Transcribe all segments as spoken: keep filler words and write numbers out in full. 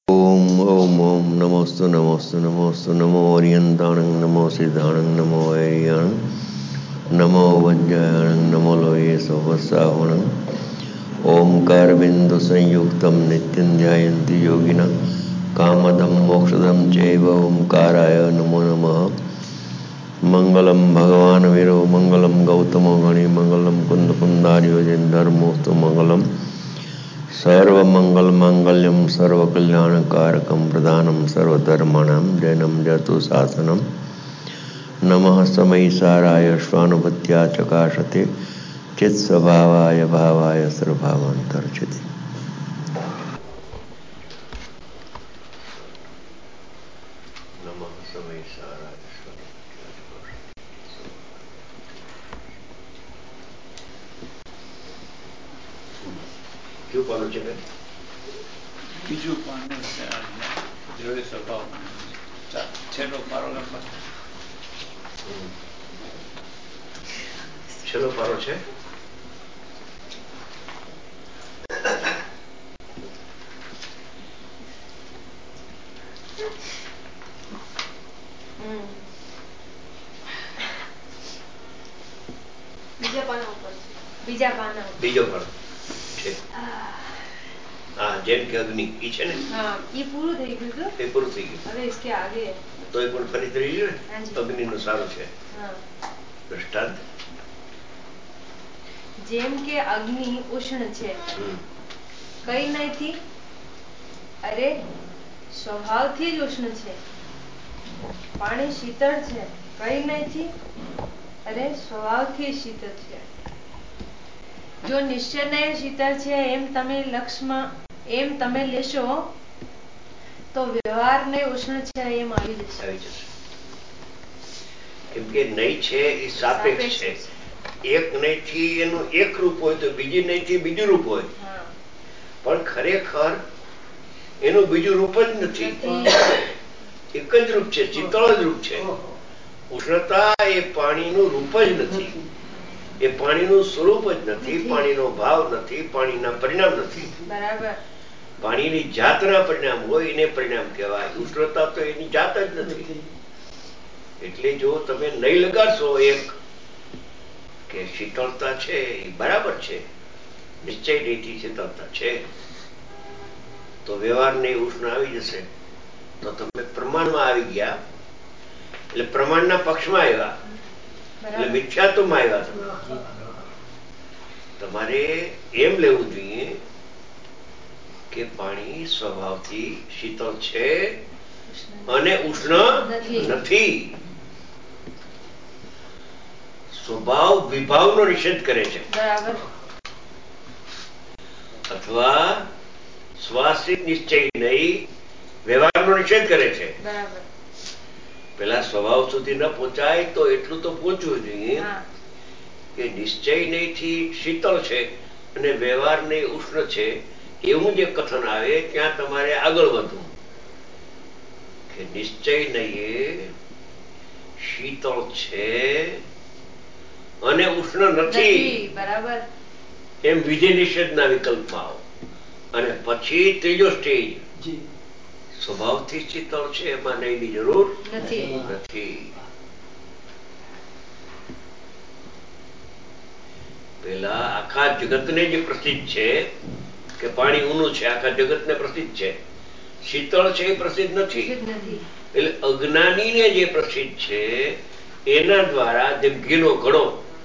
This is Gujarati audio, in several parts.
ओम ओम ओम नमोस्तु नमोस्तु नमोस्तु नमो ओरियंताणं नमो सिद्धाणं नमो ऐरियाणं नमो वज्रायणं नमो लोये सोवसावणं ओंकार बिंदु संयुक्तं नित्यं ध्यायन्ति योगिनः कामदं मोक्षदं चैव ओंकाराय नमो नमः। मंगलम भगवान वीरो मंगलम गौतमो गणि मंगलम कुंद कुंदार्यो जन धर्मोस्तु मंगलम सर्वमंगल मांगल्यम सर्वकल्याणकारकं प्रदानं सर्वधर्माणां जैनं जतु शासनं नमः समयिसाराय स्वानुभूत्या चकाशते चित्स्वभावाय भावाय सर्वभावान्तर्चिते। नमः समयिसाराय क्यों पालो છે બીજું પાનું જોડે સ્વભાવ છેલ્લો પારો નંબર છેલ્લો પારો છે બીજા પાના ઉપર બીજા પાના બીજો પાનો છે हाँ जैन के अग्नि ई છે ને हाँ ये पूરું થઈ ગયું તો એ પૂરું થઈ ગયું હવે इसके आगे તો એ પણ ફરી થઈ ગયું हाँ ને जी અગ્નિ નું સારું છે हाँ દૃષ્ટાંત જેમ કે અગ્નિ ઉષ્ણ છે કઈ નહીથી અરે સ્વભાવથી જ ઉષ્ણ છે પાણી શીતળ છે કઈ નહીથી અરે સ્વભાવથી શીતળ છે જો નિશ્ચય શીતળ છે એમ તમે લક્ષ્યમાં એમ તમે લેશો તો વ્યવહાર ને ઉષ્ણ છે એમ આવી જશે આવી જશે કેમ કે નહીં છે એ સાપેક્ષ છે એક નહીંથી એનું એક રૂપ હોય તો બીજી નહીંથી બીજું રૂપ હોય હા પણ ખરેખર એનું બીજું રૂપ જ નથી એક જ રૂપ છે શીતળ જ રૂપ છે ઉષ્ણતા એ પાણીનું રૂપ જ નથી એ પાણીનું સ્વરૂપ જ નથી પાણીનો ભાવ નથી પાણીના પરિણામ નથી બરાબર પાણીની જાતના પરિણામ હોય એને પરિણામ કહેવાય ઉષ્ણતા તો એની જાત જ નથી એટલે જો તમે નહીં લગાડશો એક કે શીતળતા છે એ બરાબર છે નિશ્ચય નીતિ શીતળતા છે તો વ્યવહારને ઉષ્ણ આવી જશે તો તમે પ્રમાણમાં આવી ગયા એટલે પ્રમાણના પક્ષમાં આવ્યા એટલે મિથ્યાત્વમાં આવ્યા તમે તમારે એમ લેવું જોઈએ કે પાણી સ્વભાવથી શીતળ છે અને ઉષ્ણ નથી સ્વભાવ વિભાવનો નિષેધ કરે છે બરાબર અથવા સ્વાસિત નિશ્ચય નહીં વ્યવહારનો નિષેધ કરે છે બરાબર પેલા સ્વભાવ સુધી ન પહોંચાય તો એટલું તો પહોંચવું જોઈએ હા કે નિશ્ચય નહીંથી શીતળ છે અને વ્યવહાર નહીં ઉષ્ણ છે એવું જે કથન આવે ત્યાં તમારે આગળ વધવું કે નિશ્ચય નહીં શીતળ છે અને ઉષ્ણ નથી બરાબર એમ વિધિ નિષેધના વિકલ્પમાં આવો અને પછી ત્રીજો સ્ટેજ સ્વભાવથી શીતળ છે એમાં નહીંની જરૂર નથી નથી પેલા આખા જગતને જે પ્રસિદ્ધ છે કે પાણી ઊનું છે આખા જગતને પ્રસિદ્ધ છે શીતળ છે એ પ્રસિદ્ધ નથી નથી એટલે અજ્ઞાનીને જે પ્રસિદ્ધ છે એના દ્વારા જેમ ઘીનો ઘડો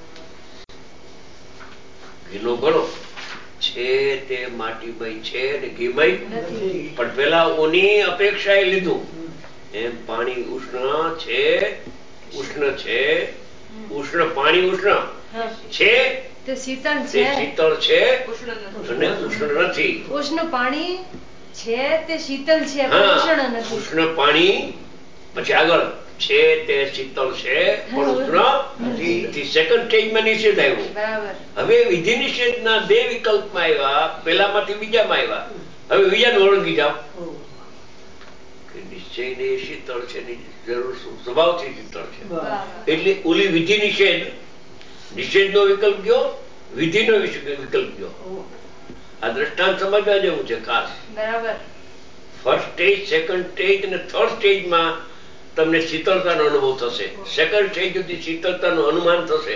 ઘીનો ઘડો છે તે માટીમય છે ને ઘીમય પણ પેલા ઊની અપેક્ષાએ લીધું એમ પાણી ઉષ્ણ છે ઉષ્ણ છે ઉષ્ણ પાણી ઉષ્ણ છે તે શીતળ તે છે શીતળ છે અને ઉષ્ણ નથી ઉષ્ણ પાણી છે તે શીતળ છે પણ હા ઉષ્ણ નથી ઉષ્ણ પાણી પછી આગળ છે તે શીતળ છે પણ ઉષ્ણ નથી સેકન્ડ સ્ટેજમાં નિષેધ આવ્યો બરાબર હવે વિધિ નિષેધના બે વિકલ્પમાં આવ્યા પેલામાંથી બીજામાં આવ્યા હવે બીજાને ઓળંગી જાઓ કે નિશ્ચય ને શીતળ છે ની જરૂર શું સ્વભાવથી શીતળ છે એટલે ઓલી વિધિ નિષેધ નિષેધનો વિકલ્પ ગયો વિધિનો વિકલ્પ ગયો આ દ્રષ્ટાંત સમજવા જેવું છે ખાસ બરાબર ફર્સ્ટ સ્ટેજ, સેકન્ડ સ્ટેજ અને થર્ડ સ્ટેજમાં તમને શીતળતાનો અનુભવ થશે. સેકન્ડ સ્ટેજ સુધી શીતળતાનું અનુમાન થશે,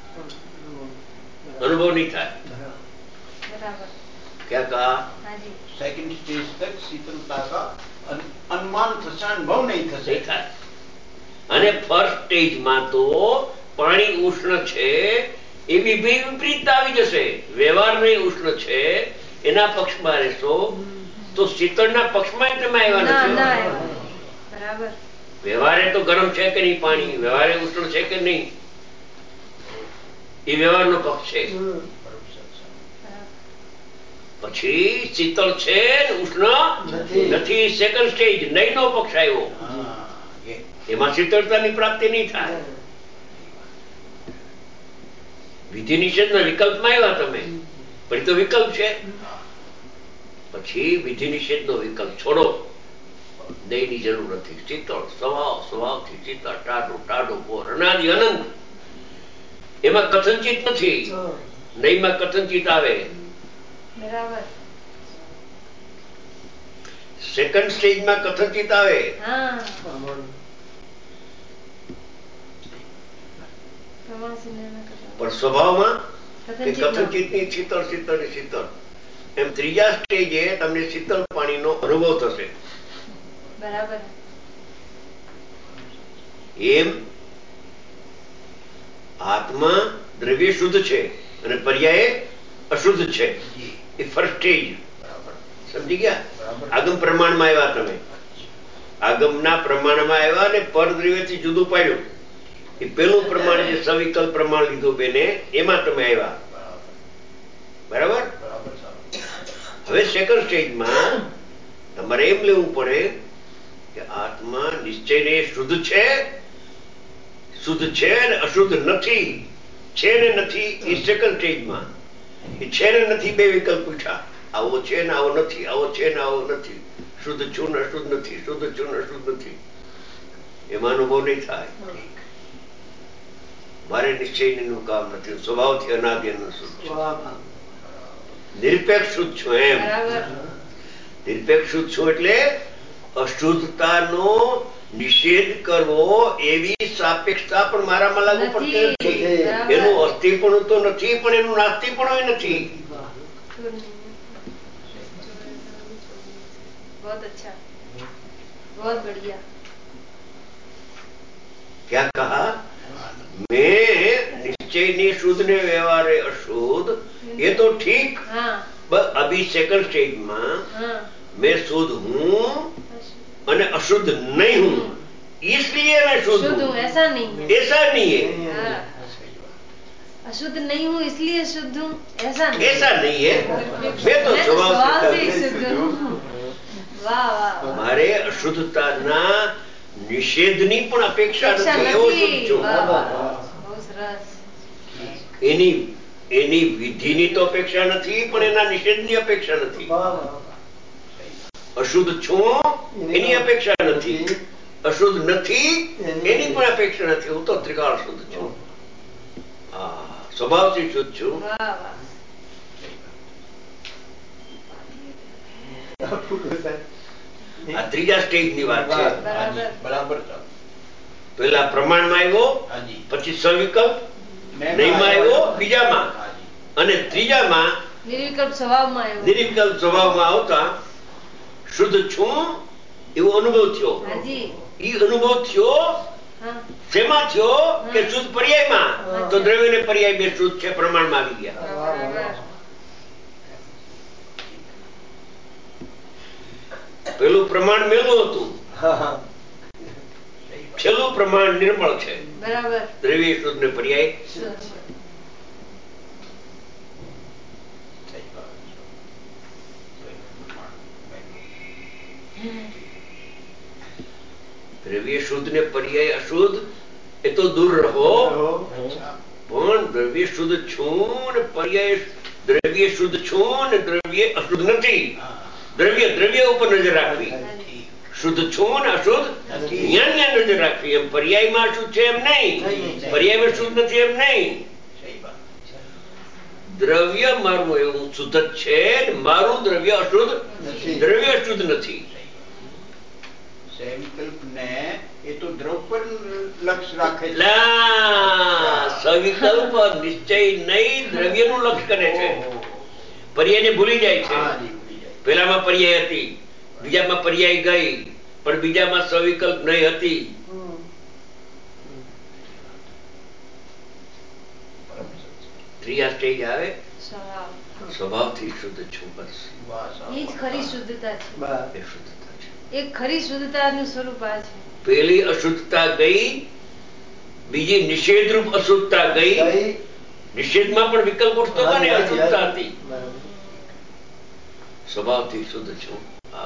અનુભવ નહીં થાય. बराबर क्या कहा? हाँ जी सेकंड स्टेज तक शीतलता का अन- अनुमान થશે, અનુભવ નહીં થશે. નહીં થાય. અને ફર્સ્ટ સ્ટેજમાં તો પાણી ઉષ્ણ છે એવી બે વિપરીતતા આવી જશે. વ્યવહારની ઉષ્ણ છે એના પક્ષમાં રહેશો તો શીતળના પક્ષમાં તમે આવ્યા ना ना નથી. बराबर વ્યવહારે તો ગરમ છે કે નહીં પાણી, વ્યવહારે ઉષ્ણ છે કે નહીં, એ વ્યવહારનો પક્ષ છે. પછી શીતળ છે ને ઉષ્ણ નથી, સેકન્ડ સ્ટેજ નહીં નો પક્ષ આવ્યો, હા, એ એમાં શીતળતાની પ્રાપ્તિ નહીં થાય. વિધિ નિષેધના વિકલ્પમાં આવ્યા તમે, પણ એ તો વિકલ્પ છે. પછી વિધિ નિષેધનો વિકલ્પ છોડો, દહીંની જરૂર નથી. શીતળ સ્વભાવ, સ્વભાવથી શીતળ, ટાઢું ટાઢું પોર, અનાદિ અનંત, એમાં કથનચિત નથી. દહીંમાં કથનચિત આવે. बराबर સેકન્ડ સ્ટેજમાં કથનચિત આવે. हाँ प्रमाण से निर्णय करना પણ સ્વભાવમાં કે कथनचित न- કથનચિતની શીતળ શીતળ ને શીતળ, એમ ત્રીજા સ્ટેજે તમને શીતળ પાણીનો અનુભવ થશે. बराबर એમ આત્મા દ્રવ્ય શુદ્ધ છે અને પર્યાય અશુદ્ધ છે. એ ફર્સ્ટ સ્ટેજ. સમજી ગયા? આગમ પ્રમાણમાં આવ્યા તમે, આગમના પ્રમાણમાં આવ્યા અને પરદ્રવ્યથી જુદું પાડ્યું. એ પેલું પ્રમાણ જે સવિકલ્પ પ્રમાણ લીધું બેને, એમાં તમે આવ્યા. બરાબર? હવે સેકન્ડ સ્ટેજમાં તમારે એમ લેવું પડે કે આત્મા નિશ્ચયને શુદ્ધ છે, શુદ્ધ છે ને અશુદ્ધ નથી, છે ને નથી. એ સેકન્ડ સ્ટેજમાં એ છે ને નથી બે વિકલ્પ પૂછા. આવો છે ને આવો નથી, આવો છે ને આવો નથી, શુદ્ધ છું ને અશુદ્ધ નથી, શુદ્ધ છું ને અશુદ્ધ નથી. એમાં અનુભવ નહીં થાય. મારે નિશ્ચયનું કામ નથી, સ્વભાવથી અનાદિ અનંત શુદ્ધ છું, નિરપેક્ષ શુદ્ધ છું. એમ बराबर નિરપેક્ષ શુદ્ધ છું એટલે અશુદ્ધતાનો નિષેધ કરવો એવી સાપેક્ષતા પણ મારામાં લાગુ પડતી નથી. નથી. બરાબર. એનું અસ્થિપણું તો નથી, પણ એનું નાસ્તિપણું નથી. बहुत अच्छा बहुत बढ़िया क्या कहा? मैं निश्चयनी शुद्ध ने व्यवहारे अशुद्ध, ये तो ठीक. हाँ बस अभी सेकंड स्टेज में हाँ मैं शुद्ध हूँ અને અશુદ્ધ नहीं हूँ, इसलिए मैं शुद्ध शुद्ध हूँ हूँ, ऐसा नहीं है ऐसा नहीं है. हाँ। अशुद्ध नहीं हूँ इसलिए शुद्ध हूँ ऐसा नहीं ऐसा नहीं है. मैं तो मैं तो स्वभाव स्वभाव से से ही शुद्ध हूँ वाह वाह वाह। મારે અશુદ્ધતાના નિષેધની પણ અપેક્ષા अपेक्षा નથી, એવો શુદ્ધ नहीं છું. वाह वाह बहुत सरस એની એની વિધિની તો અપેક્ષા નથી, પણ એના નિષેધની અપેક્ષા નથી. અશુદ્ધ છું એની અપેક્ષા નથી, અશુદ્ધ નથી એની પણ અપેક્ષા નથી. હું તો ત્રિકાળ શુદ્ધ છું. હા, સ્વભાવથી શુદ્ધ છું. वाह वाह આ ત્રીજા સ્ટેજની વાત છે. બરાબર. બરાબર ચાલો. પેલા પ્રમાણમાં આવ્યો, હાજી. પછી સવિકલ્પ નહીંમાં આવ્યો, બીજામાં, હાજી. અને ત્રીજામાં निर्विकल्प स्वभाव में आयो નિર્વિકલ્પ સ્વભાવમાં આવતા શુદ્ધ છું એવો અનુભવ થયો. हाँ जी એ અનુભવ થયો हाँ શેમાં થયો કે શુદ્ધ પર્યાયમાં. હા. તો દ્રવ્ય ને પર્યાય બે શુદ્ધ છે, પ્રમાણમાં આવી ગયા. बराबर પેલું પ્રમાણ મેલું હતું, છેલ્લું પ્રમાણ નિર્મળ છે. बराबर દ્રવ્ય શુદ્ધ ને પર્યાય शुद्ध દ્રવ્ય શુદ્ધ ને પર્યાય અશુદ્ધ એ તો દૂર રહો, પણ દ્રવ્ય શુદ્ધ છું ને પર્યાય દ્રવ્ય શુદ્ધ છું ને દ્રવ્ય અશુદ્ધ નથી. દ્રવ્ય દ્રવ્ય ઉપર નજર રાખવી, શુદ્ધ છું ને અશુદ્ધ ન્યા ન્યા નજર રાખવી. એમ પર્યાયમાં અશુદ્ધ છે એમ નહીં, પર્યાયમાં શુદ્ધ નથી એમ નહીં. દ્રવ્ય મારું એવું શુદ્ધ જ છે ને મારું દ્રવ્ય અશુદ્ધ, દ્રવ્ય શુદ્ધ નથી. તો દ્રવ પર લક્ષ્ય રાખે છે. સવિકલ્પ નિશ્ચય નહીં દ્રવ્યનું લક્ષ્ય કરે છે. પર્યાયને ભૂલી જાય છે. પેલામાં પર્યાય હતી, બીજામાં પર્યાય ગઈ, પણ બીજામાં સવિકલ્પ નહીં હતી. ત્રીજા સ્ટેજ આવે સ્વભાવથી શુદ્ધ છું. બસ એ જ ખરી શુદ્ધતા છે. એ શુદ્ધતા છે. એક ખરી શુદ્ધતાનું સ્વરૂપ આ છે. પેલી અશુદ્ધતા ગઈ, બીજી નિષેધરૂપ અશુદ્ધતા ગઈ. નિષેધમાં પણ વિકલ્પ ઉઠતો હતો ને, અશુદ્ધતા હતી. સ્વભાવથી શુદ્ધ છું.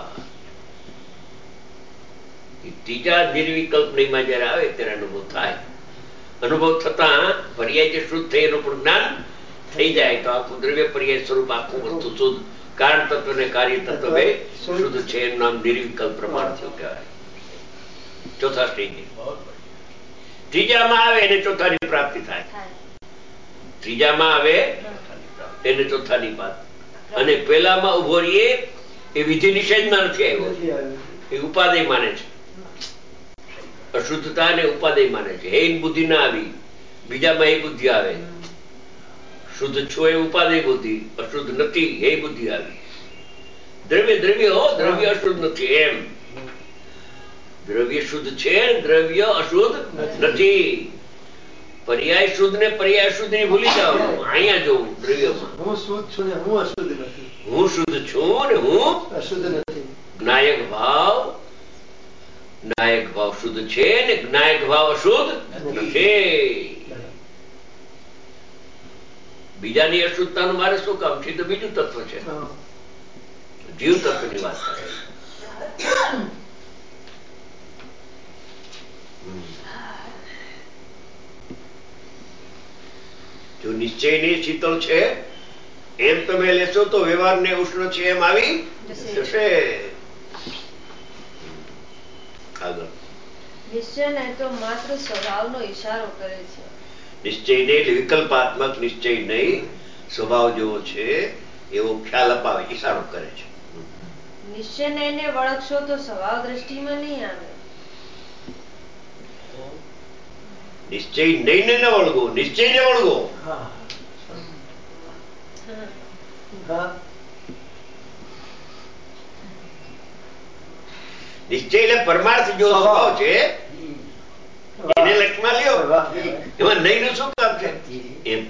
ત્રીજા નિર્વિકલ્પ નિયમમાં જયારે આવે ત્યારે અનુભવ થાય. અનુભવ થતા પર્યાય જે શુદ્ધ થઈ એનું પણ જ્ઞાન થઈ જાય તો આખું દ્રવ્ય પર્યાય સ્વરૂપ આખું વસ્તુ શુદ્ધ, કારણ તત્વ ને કાર્ય તત્વ બે શુદ્ધ છે. એનું નામ નિર્વિકલ્પ પ્રમાણ થયું કહેવાય. ચોથા સ્ટેજ. ત્રીજામાં આવે એને ચોથાની પ્રાપ્તિ થાય. ત્રીજામાં આવે એને ચોથાની વાત. અને પેલામાં ઉભો રહીએ એ વિધિ નિષેધમાં નથી આવ્યો, એ ઉપાદેય માને છે. અશુદ્ધતા ને ઉપાદેય માને છે. હે બુદ્ધિ ના આવી, બીજામાં એ બુદ્ધિ આવે. શુદ્ધ છો એ ઉપાદેય બુદ્ધિ, અશુદ્ધ નથી એ બુદ્ધિ આવી. દ્રવ્ય દ્રવ્ય હો, દ્રવ્ય અશુદ્ધ નથી એમ. દ્રવ્ય શુદ્ધ છે, દ્રવ્ય અશુદ્ધ નથી. પર્યાય શુદ્ધ ને પર્યાય અશુદ્ધ ની ભૂલી જાઓ. અહીંયા જોવું દ્રવ્યમાં હું શુદ્ધ છું ને હું અશુદ્ધ નથી. હું શુદ્ધ છું ને હું અશુદ્ધ નથી. જ્ઞાયક ભાવ, જ્ઞાયક ભાવ શુદ્ધ છે ને જ્ઞાયક ભાવ અશુદ્ધ નથી. બીજાની અશુદ્ધતાનું મારે શું કામ છે? તો બીજું તત્વ છે, જીવ તત્વની વાત કરે. જો નિશ્ચય ને શીતળ છે એમ તમે લેશો તો વ્યવહાર ને ઉષ્ણ છે એમ આવી જશે. આગળ નિશ્ચય ને તો માત્ર સ્વભાવનો ઈશારો કરે છે. નિશ્ચય નહીં, વિકલ્પાત્મક નિશ્ચય નહીં, સ્વભાવ જેવો છે એવો ખ્યાલ અપાવે, ઈશારો કરે છે. નિશ્ચય ને એને વળગશો તો સ્વભાવ દ્રષ્ટિમાં નહીં આવે. નિશ્ચય નહીં ને ન વળગો, નિશ્ચય ને વળગો. નિશ્ચય એટલે પરમાર્થ જો સ્વભાવ છે એને લક્ષમાં લ્યો. એમાં નહીં નું શું કામ છે એમ.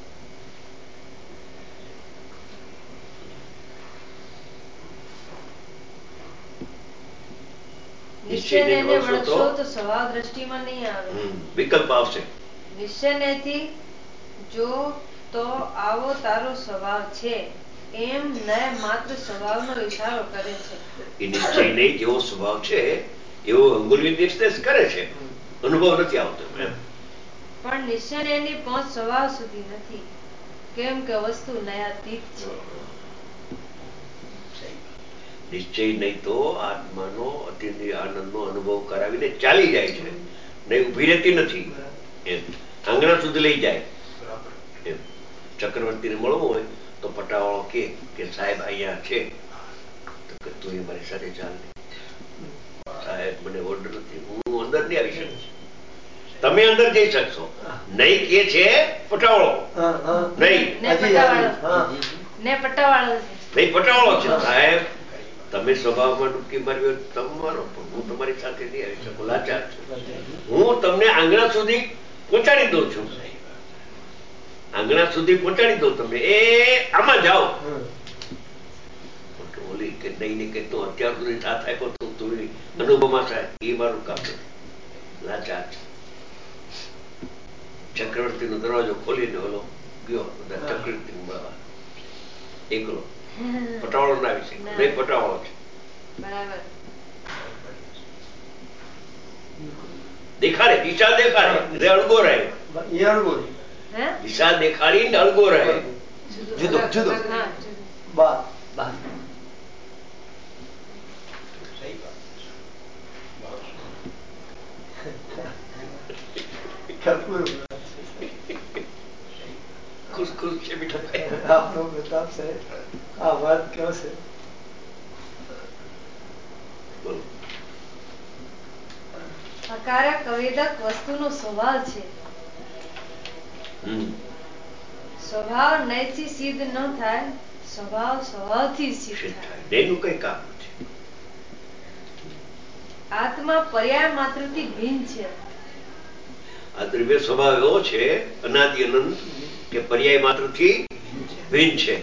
નિશ્ચય ને એને વળગશો તો સ્વભાવ દ્રષ્ટિમાં નહીં આવે. વિકલ્પ આવશે. નિશ્ચય ને થી જો તો આવો તારો સ્વભાવ છે એમ ન માત્ર સ્વભાવનો ઈશારો કરે છે. એ નિશ્ચય નહીં જેવો સ્વભાવ છે એવો અંગુલી નિર્દેશ કરે છે, અનુભવ નથી આવતો એમ. પણ નિશ્ચય એની પહોંચ સ્વભાવ સુધી નથી, કેમ કે વસ્તુ નયાતીત છે. નિશ્ચય નહીં તો આત્માનો અતિન્દ્રિય આનંદનો અનુભવ કરાવીને ચાલી જાય છે, નહીં ઉભી રહેતી નથી એમ. આંગણા સુધી લઈ જાય એમ. ચક્રવર્તીને મળવું હોય તો પટાવાળો કે કે સાહેબ અહીંયા છે, તો કે તું એ મારી સાથે ચાલ. સાહેબ મને ઓર્ડર નથી, હું અંદર નહીં આવી શકું. તમે અંદર જઈ શકશો નહીં કે છે પટાવાળો. નહીં ને પટાવાળો નહીં પટાવાળો છે. સાહેબ તમે સ્વભાવમાં ડૂબકી મારી હોય તમારો, પણ હું તમારી સાથે નહીં આવી શકું, લાચાર છું. હું તમને આંગણા સુધી પહોંચાડી દઉં છું, આંગણા સુધી પહોંચાડી દઉં તમે એ આમાં જાઓ. ઓલી કે નહીં ને કે તું અત્યાર સુધી સાથ આપ્યો તો તું અનુભવમાં થાય, એ મારું કામ નથી, લાચાર છે. ચક્રવર્તી નો દરવાજો ખોલીને ઓલો ગયો બધા ચક્રવર્તી મળવા. એકલો પટાવાળો ના આવી શકે, નહીં પટાવાળો છે. દેખાડે દિશા, દેખાડે અળગો રહે. દિશા દેખાડી ને અળગો રહે. જુદો જુદો બાર બાર ખુશ ખુશ છે બેટા. આપનો પ્રતાપ છે. આ વાત કયો છે? બોલો. આ અકારક અવેદક વસ્તુનો સ્વભાવ છે. હમ સ્વભાવ નયથી સિદ્ધ ન થાય, સ્વભાવ સ્વભાવથી સિદ્ધ સિદ્ધ થાય. થાય એનું કઈ કામ નથી. આત્મા પર્યાય માત્રથી ભિન્ન છે. આ દ્રવ્ય સ્વભાવ એવો છે અનાદિ અનંત કે પર્યાય માત્રથી ભિન્ન છે.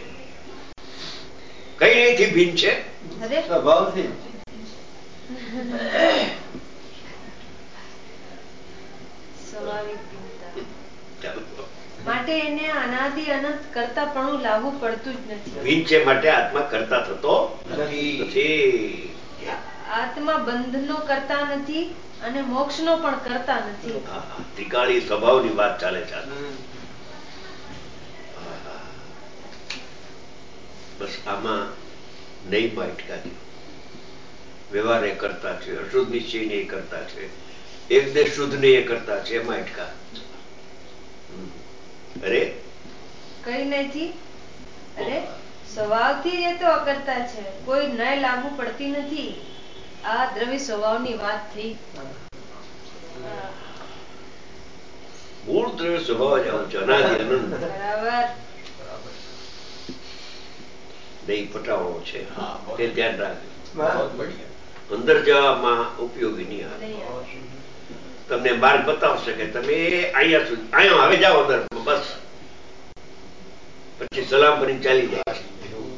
કઈ નહીથી ભિન્ન છે? અરે સ્વભાવથી. સ્વાભાવિક ભિન્નતા. ચાલો. માટે એને અનાદિ અનંત કરતા પણ લાગુ પડતું જ નથી. ભિન્ન છે માટે આત્મા કરતા થતો નથી. આત્મા બંધનો કરતા નથી અને મોક્ષનો પણ કરતા નથી. હા, હા. ત્રિકાળી સ્વભાવની વાત ચાલે છે. બસ આમાં નહીં બાટકા દો. વ્યવહાર એ કરતા છે, અશુદ્ધ નિશ્ચય ને એ કરતા છે, એક દેશ શુદ્ધ ને એ કરતા છે, એમાં અટકા. અરે કઈ નથી. અરે સ્વભાવથી એ તો અકર્તા છે, કોઈ નય લાગુ પડતી નથી. આ દ્રવ્ય સ્વભાવની વાત થઈ. મૂળ દ્રવ્ય સ્વભાવ જ આવું છે, અનાદિ અનંત. બરાબર. નહીં પટાવો છે હા, તે ધ્યાન રાખજો. बहुत बढ़िया. અંદર જવામાં ઉપયોગી નહીં આવે. નહીં આવે. તમને માર્ગ બતાવશે કે તમે અહીંયા સુધી અહીંયા હવે જાઓ અંદર બસ, પછી સલામ કરીને ચાલી જાય છે.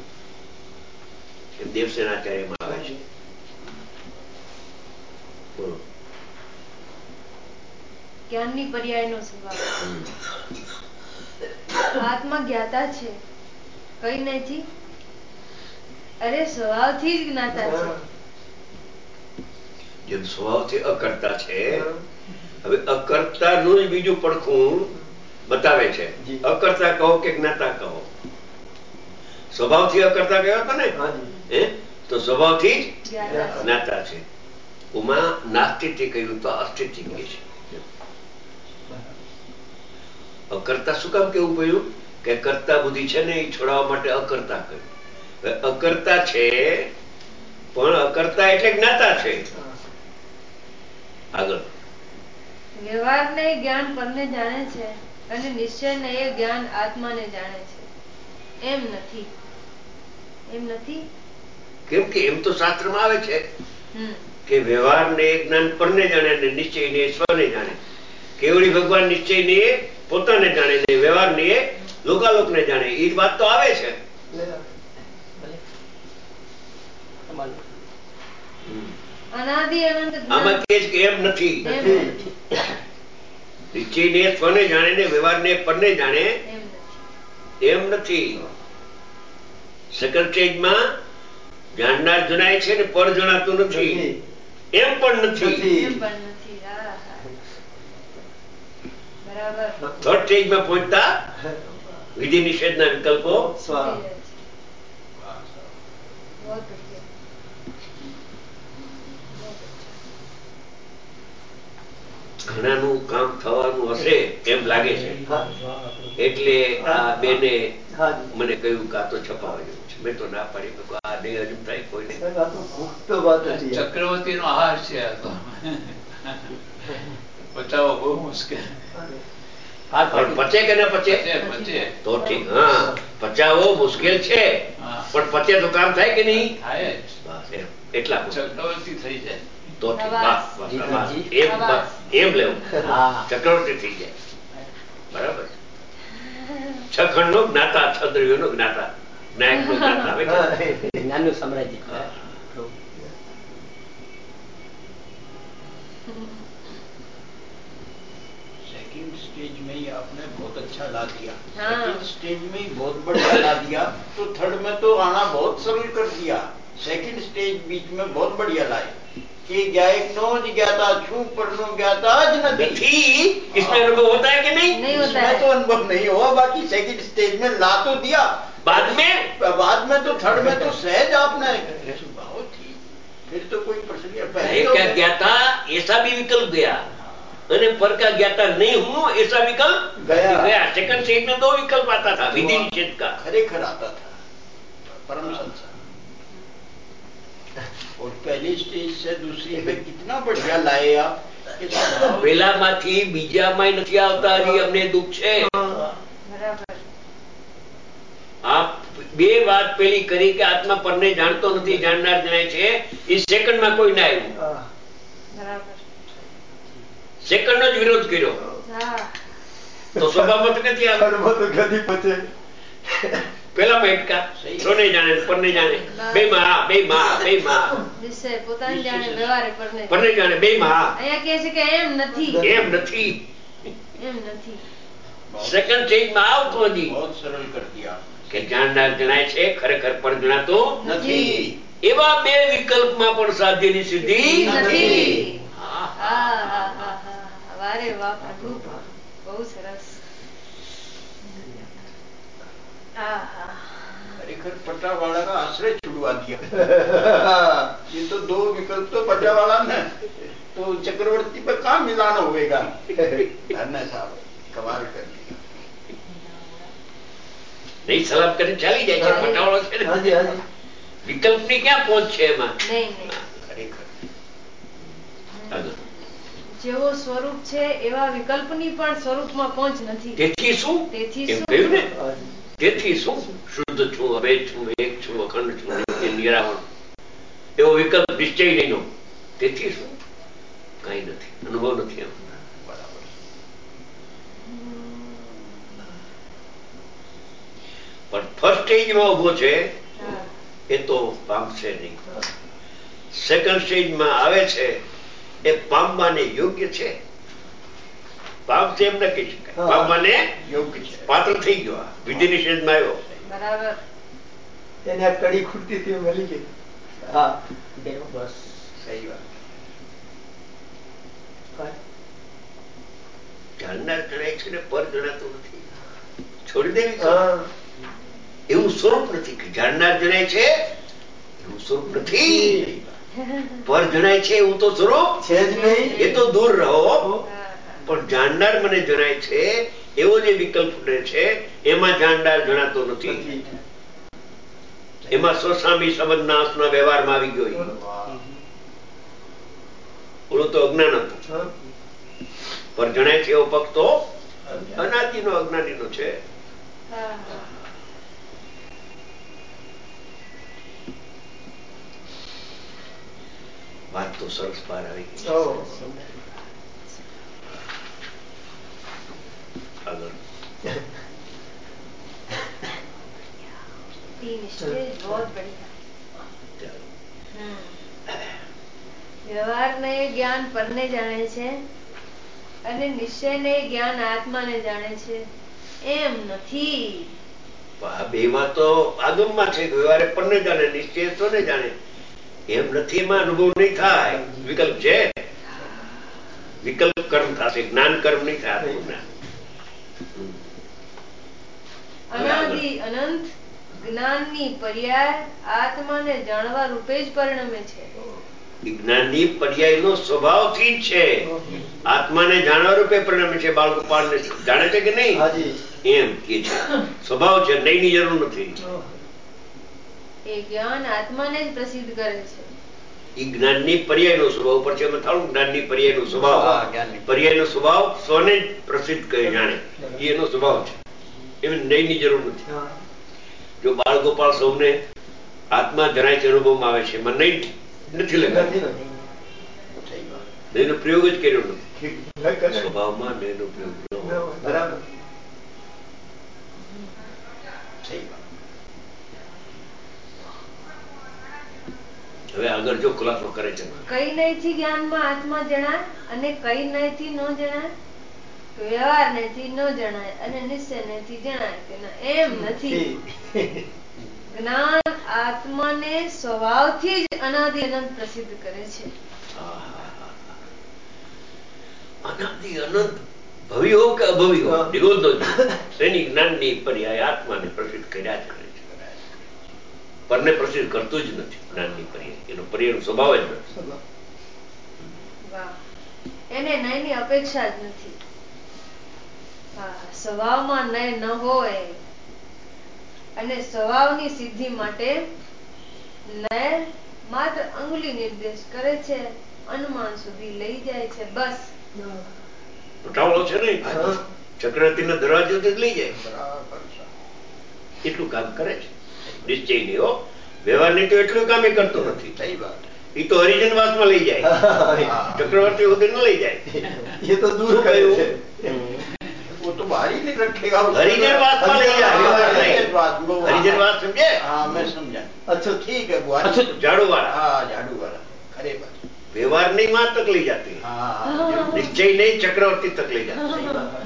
એમ દેવસેનાચાર્યમાં આવે છે. બોલો. જ્ઞાનની પર્યાયનો સ્વભાવ. હમ. આત્મા જ્ઞાતા છે, કઈ નથી. અરે સ્વભાવથી જ જ્ઞાતા છે. જેમ સ્વભાવથી અકર્તા છે, હવે અકર્તાનું જ બીજું પડખું બતાવે છે. અકર્તા કહો કે જ્ઞાતા કહો. સ્વભાવથી અકર્તા કહ્યો હતો ને, હે તો સ્વભાવથી જ જ્ઞાતા છે. જ્ઞાતા છે. ઉમા નાસ્તિથી કહ્યું તો અસ્થિતિ કહે છે. અકર્તા શું કામ કેવું પડ્યું કે કર્તા બુદ્ધિ છે ને એ છોડાવવા માટે અકર્તા કહ્યું. હવે અકર્તા છે પણ અકર્તા એટલે જ્ઞાતા છે. આગળ વ્યવહારને જ્ઞાન પરને જાણે છે અને નિશ્ચયને એ જ્ઞાન આત્માને જાણે છે. એમ નથી. એમ નથી. કેમ કે એમ તો શાસ્ત્રમાં આવે છે હમ કે વ્યવહારને એ જ્ઞાન પરને જાણે અને નિશ્ચયને એ સ્વને જાણે. કેવળી ભગવાન નિશ્ચયને એ પોતાને જાણે ને વ્યવહારને એ લોકાલોકને જાણે. એ જ વાત તો આવે છે. અનાદિ અનંત આમાં જ્ઞાન કે છે કે એમ નથી. એમ નથી. નિશ્ચયને સ્વને જાણે ને વ્યવહારને પરને જાણે એમ નથી. એમ નથી. સેકન્ડ સ્ટેજમાં જાણનાર જણાય છે ને પર જણાતું નથી. એમ પણ નથી. એમ પણ નથી. હા, હા. બરાબર. થર્ડ સ્ટેજમાં પહોંચતા વિધિ નિષેધના વિકલ્પો સ્વા. बहुत बढ़िया. ઘણાનું કામ થવાનું હશે એમ લાગે છે. એટલે આ બેને મને કહ્યું કે આ તો છપાવા જેવું છે. મેં તો ના પાડી. મેં કહ્યું, આ નહીં હજુ થાય કોઈને. ગુપ્ત વાત હતી. ચક્રવર્તી નો આહાર છે આ તો. બચાવો બહુ મુશ્કેલ. પણ પચે કે ના પચે પચે, પચે. તો ઠીક. હા, પચાવો મુશ્કેલ છે હા. પણ પચે તો કામ થાય કે નહીં? થાય જ. બસ એમ. એટલા પૂરતું. ચક્રવર્તી થઈ જાય. તો ઠીક. આવાસ. બસ, બસ, જી, આવાસ. જી. એમ આવાસ. બસ, એમ લેવું. હા. ચક્રવર્તી થઈ જાય. બરાબર. છ ખંડ નો જ્ઞાતા, છ દ્રવ્યો નો જ્ઞાતા, જ્ઞાયક નો જ્ઞાતા આવે કે? જ્ઞાનનું સામ્રાજ્ય. હા. सेकंड स्टेज में ही आपने बहुत अच्छा ला दिया. हाँ. सेकंड स्टेज में ही बहुत बढ़िया ला दिया. तो थर्ड में तो आना बहुत सरल कर दिया. सेकंड स्टेज बीच में बहुत बढ़िया लाए कि ज्ञायक नो ज ज्ञाता छू पर नो ज्ञाता ज नहीं. નથી. इसमें अनुभव होता है कि नहीं? नहीं होता इसमें है. तो अनुभव नहीं हुआ. बाकी सेकंड स्टेज में ला तो दिया. बाद में बाद में तो थर्ड में तो सहज आपने बहुत ही फिर तो कोई प्रश्न नहीं. पहले एक तो का ज्ञाता ऐसा भी विकल्प गया અને पर का ज्ञाता नहीं हूं ऐसा विकल्प गया. गया. सेकंड स्टेज में दो विकल्प आता था विधि निषेध का. खरेखर आता था परम संसार. और पहली स्टेज से दूसरी पे कितना बढ़िया लाए आप પેલામાંથી બીજામાં નથી આવતા, હજી અમને દુઃખ છે. બરાબર. આ બે વાત પેલી કરી કે આત્મા પરને જાણતો નથી, જાણનાર જણાય છે, એ સેકન્ડમાં કોઈ ના આવ્યું. બરાબર. સેકન્ડ જ વિરોધ કર્યો હા. તો સ્વભાવમાં તો નથી આવે. પેલા મહેટકા સોને જાણે પરને જાણે બે માં બે માં બે માં નિશ્ચય પોતાને જાણે વ્યવહારે પરને પરને જાણે બે માં. અહીંયા કહે છે કે એમ નથી, એમ નથી, એમ નથી. સેકન્ડ સ્ટેજમાં આવતો હજી बहुत सरल कर दिया કે જાણનાર જણાય છે, ખરેખર પર જણાતો નથી. એવા બે વિકલ્પમાં પણ સાધ્યની સિદ્ધિ નથી. હા. હા હા હા હા. વારે વાહ પ્રભુ, બહુ સરસ. હા હા. खरेखर पटावाला का आश्रय छुड़वा दिया. ये तो दो विकल्प तो पटावाला ने तो चक्रवर्ती पे कहाँ मिलाना होएगा. धन्य साहब कमाल कर दिया. નહીં સલામ કરીને ચાલી જાય છે પટાવાળો છે ને. વિકલ્પની ક્યાં પહોંચ છે એમાં. નહીં નહીં. ખરેખર આગળ. જેવો સ્વરૂપ છે એવા વિકલ્પની પણ સ્વરૂપમાં પહોંચ નથી. તેથી શું તેથી એમ શું? કહ્યું ને, તેથી શું શુદ્ધ છું, અભેદ છું, એક છું, અખંડ છું, નિત્ય નિરાવરણ, એવો વિકલ્પ નિશ્ચય નહીં. તેથી શું કઈ નથી, અનુભવ નથી એમ. बराबर. પણ ફર્સ્ટ સ્ટેજમાં ઉભો છે હા. એ તો પામશે નહીં. સેકન્ડ સ્ટેજમાં આવે છે એ પામવાને યોગ્ય છે. પામશે એમ ન કહી શકાય, પામવાને योग्य है. પાત્ર થઈ ગયો. આ વિધિની સ્ટેજમાં આવ્યો. બરાબર. એને આ કડી ખૂટતી હતી મળી ગઈ. હા બસ सही बात. જાણનાર જણાય છે ને પર જણાતું નથી. છોડી દેવી તો એવું સ્વરૂપ નથી કે જાણનાર જણાય છે એવું સ્વરૂપ નથી. પર જણાય છે એવું તો સ્વરૂપ છે જ નહીં. એ તો દૂર રહો. હા, હા. પણ જાણનાર મને જણાય છે એવો જે વિકલ્પ રહે છે એમાં જાણનાર જણાતો નથી. એમાં સ્વસ્વામી સંબંધ નાશના વ્યવહારમાં આવી ગયો. ઓલું તો અજ્ઞાન હતું. પર જણાય છે એવો પક્ષ તો અનાદિનો અજ્ઞાનીનો છે. હા, હા. વાત તો સરસ બહાર આવી ગઈ. આગળ तीन स्टेज बहुत बढ़िया. ચાલો. हम्म. વ્યવહારને જ્ઞાન પરને જાણે છે અને નિશ્ચયને જ્ઞાન આત્માને જાણે છે. એમ નથી. આ બે વાતો આગમમાં છે. વ્યવહારે પરને જાણે, નિશ્ચય સોને જાણે. એમ નથી, એમાં અનુભવ નહીં થાય. વિકલ્પ છે. વિકલ્પ કર્મ થશે, જ્ઞાન કર્મ નહીં થાય. આત્મજ્ઞાન. અનાદિ અનંત જ્ઞાનની પર્યાય આત્માને જાણવા રૂપે જ પરિણમે છે. જ્ઞાનની પર્યાયનો સ્વભાવથી જ છે. આત્માને જાણવા રૂપે પરિણમે છે. બાળગોપાલને જાણે છે કે નહીં એમ કે છે. સ્વભાવ છે, નહીંની જરૂર નથી. એ જ્ઞાન આત્માને જ પ્રસિદ્ધ કરે છે. એ જ્ઞાનની પર્યાયનો સ્વભાવ પર છે. એમાં થાળું જ્ઞાનની પર્યાયનો સ્વભાવ. હા, જ્ઞાનની પર્યાયનો સ્વભાવ સ્વને જ પ્રસિદ્ધ કરે, જાણે. એ એનો સ્વભાવ છે. એમ નહીંની જરૂર નથી. જો બાળ ગોપાલ સૌને આત્મા જણાય છે, અનુભવમાં આવે છે, એમાં નહીં નથી લગાવ્યો. सही बात. નહીંનો પ્રયોગ જ કર્યો નથી. સ્વભાવમાં નહીંનો પ્રયોગ ન હોય. બરાબર. सही बात. હવે આગળ જો ખુલાસો કરે છે. કઈ નહીંથી જ્ઞાનમાં આત્મા જણાય અને કઈ નહીંથી ન જણાય. વ્યવહાર નહીંથી ન જણાય અને નિશ્ચય નહીંથી જણાય કે ના, એમ નથી. જ્ઞાન આત્માને સ્વભાવથી જ અનાદિ અનંત પ્રસિદ્ધ કરે છે. અનાદિ અનંત ભવી હો કે અભવી હો, નિરોધ એની જ્ઞાનની પર્યાય આત્માને પ્રસિદ્ધ કર્યા જ કરે છે. પરને પ્રસિદ્ધ કરતું જ નથી. જ્ઞાનની પર્યાય એનો પર્યાયનો સ્વભાવ જ નથી. વાહ. એને નયની અપેક્ષા જ નથી. હા, સ્વભાવમાં નય ન હોય અને સ્વભાવની સિદ્ધિ માટે નય માત્ર અંગુલી નિર્દેશ કરે છે અનુમાન સુધી લઈ જાય છે. બસ ઉઠાવળો છે ને ચક્રવર્તીના દરવાજેથી લઈ જાય બરાબર છે. એટલું કામ કરે છે. નિશ્ચય નહીં હો, વ્યવહાર નહીં તો એટલું કામ એ કરતો નથી. સહી વાત. એ તો હરિજન વાસમાં લઈ જાય, ચક્રવર્તી સુધી ન લઈ જાય. એ તો દૂર કર્યું છે. वो तो बाहर ही नहीं रखेगा. हरिजन वास में ले जाए, व्यवहार नहीं. हरिजन वास समझे? हाँ मैं समझा. अच्छा ठीक है बुआ. अच्छा झाड़ू वाला. हाँ झाड़ू वाला. खरे बात. व्यवहार नहीं वहां तक ले जाती. हाँ निश्चय नहीं चक्रवर्ती तक ले जाती.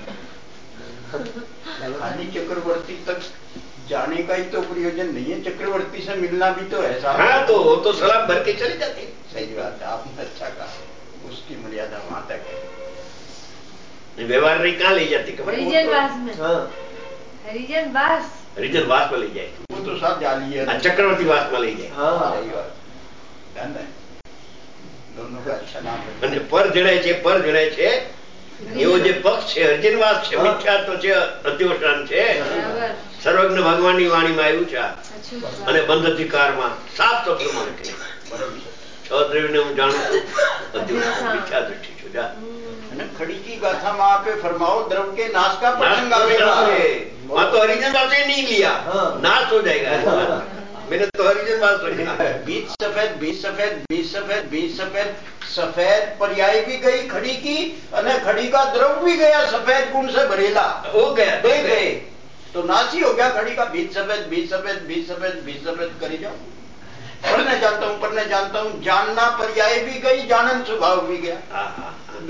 खाली चक्रवर्ती तक जाने का ही तो प्रयोजन नहीं है, चक्रवर्ती से मिलना भी तो ऐसा. हाँ तो वो तो सलाम भर के चली जाती. सही बात है, आपने अच्छा कहा. उसकी मर्यादा वहां तक है. व्यवहार नहीं कहाँ ले जाती खबर? હરિજન વાસ में. હરિજન વાસ. हरिजन वास में ले जाए. वो तो सब जाली है. चक्रवर्ती वास में ले जाए. हाँ सही बात. ध्यान है. दोनों का अच्छा नाम है. અને પર જણાય છે, પર જણાય છે એવો જે પક્ષ છે અર્જુનવાસ છે, મિથ્યાત્વ છે, અત્યોષણ છે, સર્વજ્ઞ ભગવાનની વાણીમાં આવ્યું છે. અને બંધ અધિકારમાં સાત શબ્દોમાં લખેલું છ દ્રવ્યને હું જાણું છું, અત્યોષણ મિથ્યા દ્રષ્ટિ છું. જા खड़ी की गाथा में आप फरमाओ द्रव के नाश का प्रसंग आवेगा. वहाँ तो हरिजन वास ही नहीं लिया, नाश हो जाएगा. मैंने तो हरिजन वास लिया. बीच सफेद बीच सफेद बीच सफेद बीच सफेद सफेद पर्याय भी गई खड़ी की, અને खड़ी का द्रव भी गया सफेद गुण से भरेला. हो गया दे गए तो नाश ही हो गया खड़ी का. बीच सफेद बीच सफेद बीच सफेद बीच सफेद करी जाओ. पढ़ने जानता हूँ पढ़ने जानता हूँ, जानना पर्याय भी गई, जानन स्वभाव भी गया. हाँ हाँ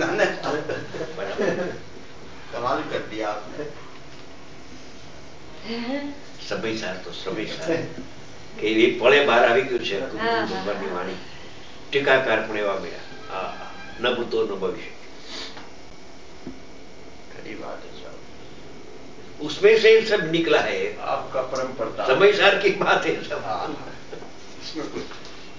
कमाल कर दिया आपने. સમયસાર તો સમયસાર કે એક પળે બહાર આવી ગયું છે ભગવાનની વાણી. ટીકાકાર પણ એવા મળ્યા. ન ભૂતો ન ભવિષ્ય. खरी बात है साहब. उसमें से सब निकला है. आपका परम प्रताप. समयसार की बात है सब. इसमें कुछ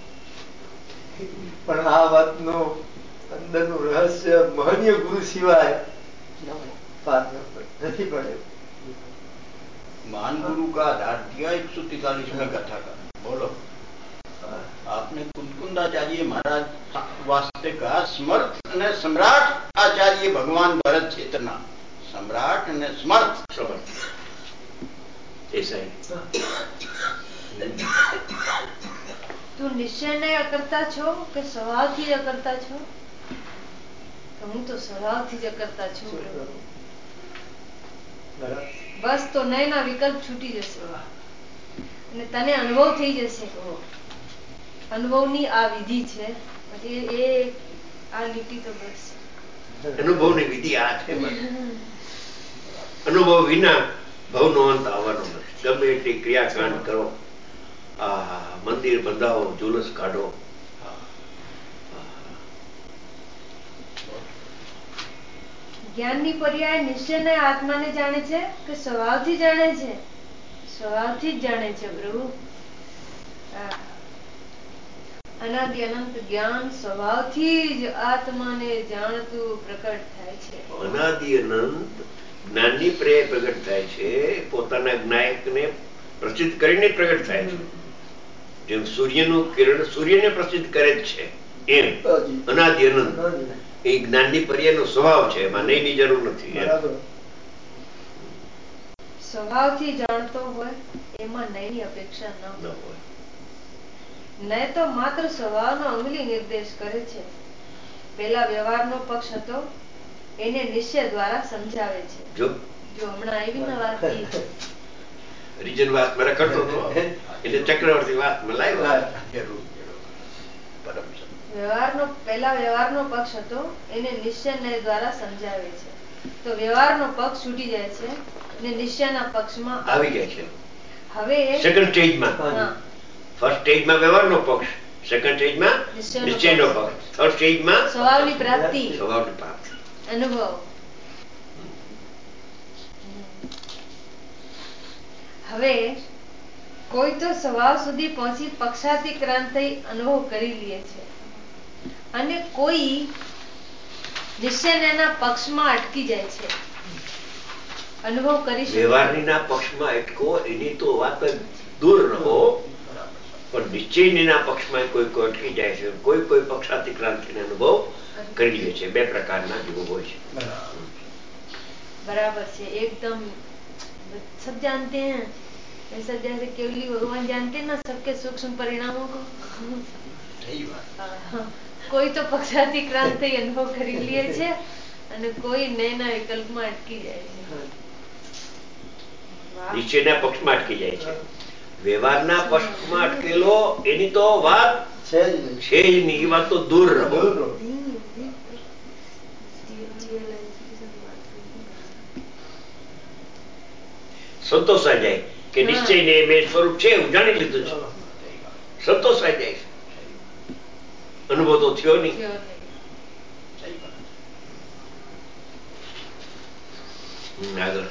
પણ આ વાતનો અંદરનું રહસ્ય મહનીય ગુરુ સિવાય પાર નથી પડ્યો. महान गुरु का आधार दिया एक सौ तैतालीसवीं कथा का. बोलो आपने कुंदकुंदाचार्य महाराज वास्ते कहा समर्थ અને सम्राट आचार्य भगवान भरत चेतना. सम्राट અને समर्थ समर्थ ऐसा है. તું નિશ્ચયને અકર્તા છો કે સ્વભાવથી જ અકર્તા છો? હું તો સ્વભાવથી જ અકર્તા છું. બસ તો નયના વિકલ્પ છૂટી જશે અને તને અનુભવ થઈ જશે. અનુભવની આ વિધિ છે. પછી એ આ લીટી તો બસ અનુભવની વિધિ આ છે. અનુભવ વિના ભવનો અંત આવવાનો નથી. ગમે એટલી ક્રિયાકાંડ કરો, આ મંદિર બંધાવો, જુલસ કાઢો, જ્ઞાનની પર્યાય નિશ્ચયને આત્માને જાણે છે કે સ્વભાવથી જાણે છે? સ્વભાવથી જ જાણે છે પ્રભુ. અનાદિ અનંત જ્ઞાન સ્વભાવથી જ આત્માને જાણતું પ્રકટ થાય છે. અનાદિ અનંત જ્ઞાનની પર્યાય પ્રગટ થાય છે. પોતાના જ્ઞાયકને પ્રસિદ્ધ કરીને પ્રગટ થાય છે. જેમ સૂર્યનું કિરણ સૂર્યને પ્રસિદ્ધ કરે જ છે, એમ અનાદિ અનંત એ જ્ઞાનની પર્યાયનો સ્વભાવ છે. એમાં નહીની જરૂર નથી. સ્વભાવથી જાણતો હોય એમાં નયની અપેક્ષા ન હોય. નય તો માત્ર સ્વભાવનો અંગલી નિર્દેશ કરે છે. પેલા વ્યવહારનો પક્ષ હતો એને નિશ્ચય દ્વારા સમજાવે છે. જો જો હમણાં આવી ને વાત હરિજન વાસ મારે કરતો હતો એટલે ચક્રવર્તી વાસ માં લાવ્યો. વ્યવહારનો પેલા વ્યવહારનો પક્ષ હતો એને નિશ્ચય ન્યાય દ્વારા સમજાવે છે. તો વ્યવહારનો પક્ષ છૂટી જાય છે અને નિશ્ચયના પક્ષમાં આવી જાય છે. હવે સેકન્ડ સ્ટેજમાં, ફર્સ્ટ સ્ટેજમાં વ્યવહારનો પક્ષ, સેકન્ડ સ્ટેજમાં નિશ્ચયનો પક્ષ, થર્ડ સ્ટેજમાં સ્વભાવની પ્રાપ્તિ. સ્વભાવની પ્રાપ્તિ, અનુભવ. હવે કોઈ તો સ્વભાવ સુધી પહોંચી પક્ષાતિક્રાંત થઈ અનુભવ કરી લે છે અને કોઈ નિશ્ચયના પક્ષમાં અટકી જાય છે. અનુભવ કરી શકે. વ્યવહારની ના પક્ષમાં અટકો એની તો વાત દૂર રહો, પણ નિશ્ચયના પક્ષમાં કોઈ કોઈ અટકી જાય છે, કોઈ કોઈ પક્ષાતિક્રાંતિનો અનુભવ કરી લે છે. બે પ્રકારના જીવો હોય છે. बराबर से एकदम सब जानते हैं ऐसा जैसे केवली भगवान जानते हैं ना सबके सूक्ष्म परिणामों को. सही बात. કોઈ તો પક્ષાતિક્રાંત થઈ અનુભવ કરી લે છે અને કોઈ નયના વિકલ્પમાં અટકી જાય છે. નિશ્ચયના પક્ષમાં અટકી જાય છે. વ્યવહારના પક્ષમાં અટકેલો એની તો વાત છે જ નહીં. એ વાત તો દૂર રહો. સંતોષાઈ જાય કે નિશ્ચય ને મેં સ્વરૂપ છે હું જાણી લીધું છે. સંતોષાઈ જાય છે. અનુભવ તો થયો નહીં. આગળ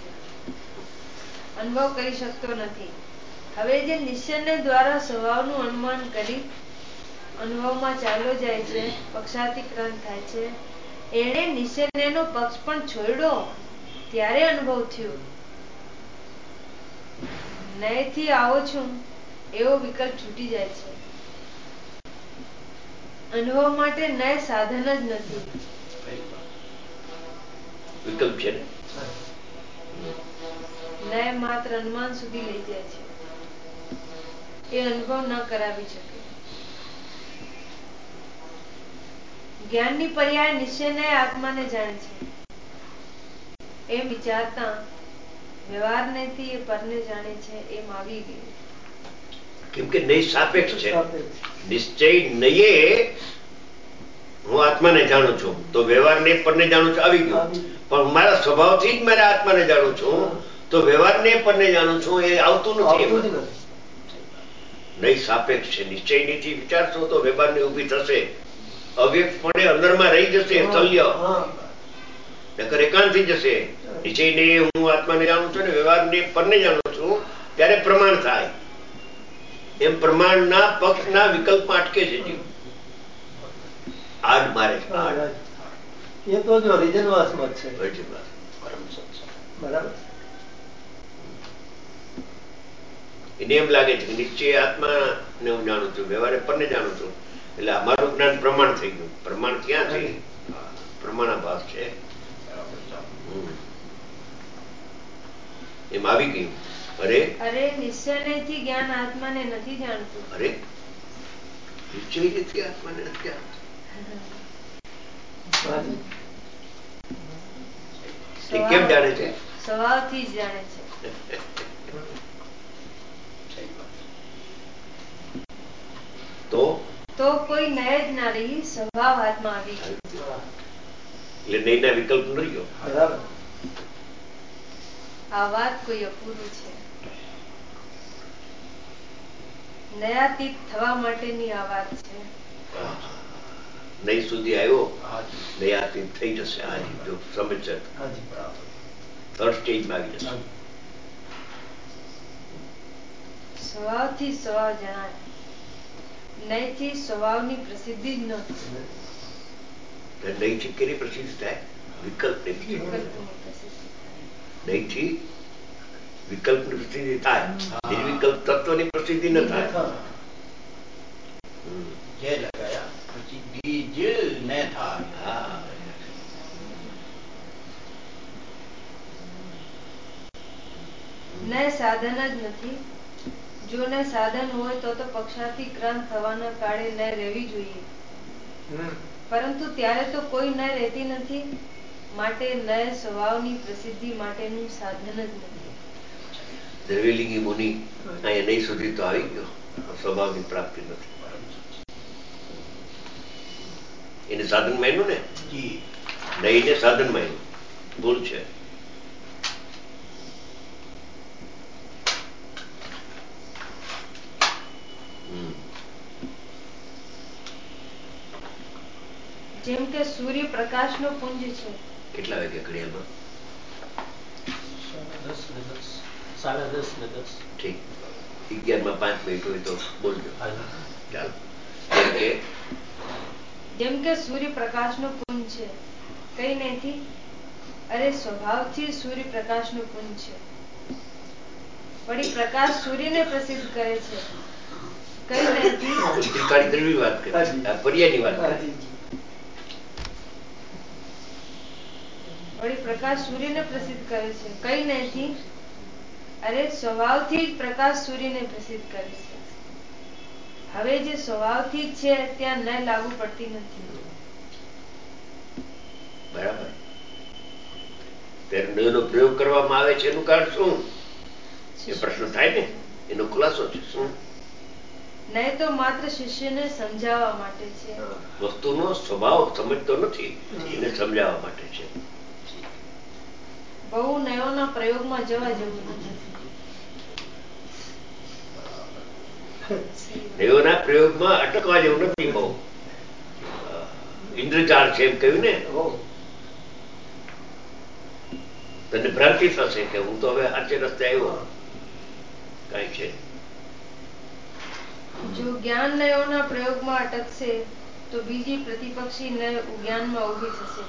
અનુભવ કરી શકતો નથી. હવે જે નિશ્ચય દ્વારા સ્વભાવનું અનુમાન કરી અનુભવમાં ચાલ્યો જાય છે, પક્ષાતિક્રાંત થાય છે, એણે નિશ્ચયનો પક્ષ પણ છોડ્યો ત્યારે અનુભવ થયો. નયથી આવો છું એવો વિકલ્પ છૂટી જાય છે. અનુભવ માટે નય સાધન જ નથી. વિકલ્પ છે ને. નય માત્ર અનુમાન સુધી લઈ જાય છે. એ અનુભવ ન કરાવી શકે. જ્ઞાનની પર્યાય નિશ્ચયને આત્માને જાણે છે એમ વિચારતા વ્યવહારનેથી એ પરને જાણે છે એમ આવી ગયું. કેમ કે નય સાપેક્ષ છે. નિશ્ચય નયે હું આત્માને જાણું છું તો વ્યવહારને પરને જાણું છું આવી ગયું. પણ મારા સ્વભાવથી જ મારા આત્માને જાણું છું તો વ્યવહારને પરને જાણું છું એ આવતું નથી. નય સાપેક્ષ છે. નિશ્ચયથી વિચારશો તો વ્યવહારની ઊભી થશે. અવ્યક્તપણે અંદરમાં રહી જશે તલ્ય. નકર એકાંત થઈ જશે. નિશ્ચયને હું આત્માને જાણું છું ને વ્યવહારને પરને જાણું છું ત્યારે પ્રમાણ થાય. એમ પ્રમાણના પક્ષના વિકલ્પમાં અટકે છે જીવ. આડ મારે આડ એ તો જો રીજનવાસમાં છે. બરાબર. એને એમ લાગે છે કે નિશ્ચય આત્માને હું જાણું છું વ્યવહારે પરને જાણું છું એટલે અમારું જ્ઞાન પ્રમાણ થઈ ગયું. પ્રમાણ ક્યાં છે? પ્રમાણાભાસ છે. એમ આવી ગયું. અરે અરે નિશ્ચયથી જ્ઞાન આત્માને નથી જાણતું. અરે નિશ્ચયથી આત્માને નથી જાણતું. કેમ જાણે છે? સ્વભાવથી જ જાણે છે. તો તો કોઈ નય જ ના રહી. સ્વભાવ હાથમાં આવી ગયો. એટલે નયના વિકલ્પ ન રહ્યો. બરાબર. આ વાત કોઈ અપૂરું છે. નયાતીત થવા માટેની આ વાત છે. નય સુધી આવ્યો નયાતીત થઈ જશે. આ જો સમજ થર્ડ સ્ટેજમાં આવી જશે. સ્વભાવથી સ્વભાવ જણાય. નયથી સ્વભાવની પ્રસિદ્ધિ જ ન થાય. નયથી કેની પ્રસિદ્ધિ થાય? વિકલ્પ નયથી વિકલ્પની પ્રસિદ્ધિ થાય. નિર્વિકલ્પ તત્વની પ્રસિદ્ધિ ન થાય. જે લગાયા પ્રસિદ્ધિ જ ન થાય. નય સાધન જ નથી. જો નય સાધન હોય તો તો પક્ષાતિક્રાંત થવાના કાળે નય રહેવી જોઈએ. પરંતુ ત્યારે તો કોઈ નય રહેતી નથી. માટે નય સ્વભાવની પ્રસિદ્ધિ માટેનું સાધન જ નથી. દ્રવ્યલિંગી મુનિ અહીંયા નય સુધી તો આવી ગયો. સ્વભાવની પ્રાપ્તિ નથી. એને સાધન માન્યું ને. નયને સાધન માન્યું. ભૂલ છે. જેમ કે સૂર્ય પ્રકાશનો પુંજ છે. કેટલા વાગે ઘડિયાળમાં? સાડા દસ ને દસ. ઠીક. અગિયારમાં પાંચ મિનિટ હોય તો બોલજો. ચાલો. કે જેમ કે સૂર્ય પ્રકાશનો પુંજ છે. કઈ નથી. અરે સ્વભાવથી સૂર્ય પ્રકાશનો પુંજ છે. વળી પ્રકાશ સૂર્યને પ્રસિદ્ધ કરે છે. કઈ નહીંથી ત્રિકાળી દ્રવ્યની વાત કરી, આ પર્યાયની વાત કરી. વળી પ્રકાશ સૂર્યને પ્રસિદ્ધ કરે છે. કઈ નહીંથી? અરે સ્વભાવથી જ પ્રકાશ સૂર્યને પ્રસિદ્ધ કરે છે. હવે જે સ્વભાવથી જ છે ત્યાં ન લાગુ પડતી નથી. બરાબર. ત્યારે નયનો પ્રયોગ કરવામાં આવે છે એનું કારણ શું? એ પ્રશ્ન થાય ને, એનો ખુલાસો છે શું? નહીં તો માત્ર શિષ્યને સમજાવવા માટે છે. વસ્તુનો સ્વભાવ સમજતો નથી, એને સમજાવવા માટે છે. બહુ નયોના પ્રયોગમાં જવા જેવું નથી. નયોના પ્રયોગમાં અટકવા જેવું નથી. બહુ ઇન્દ્રજાળ છે એમ કહ્યું ને. તને ભ્રાંતિ થશે કે હું તો હવે સાચે રસ્તે આવ્યો, કઈ છે. જો જ્ઞાન નયોના પ્રયોગમાં અટકશે તો બીજી પ્રતિપક્ષી નય જ્ઞાનમાં ઊભી થશે.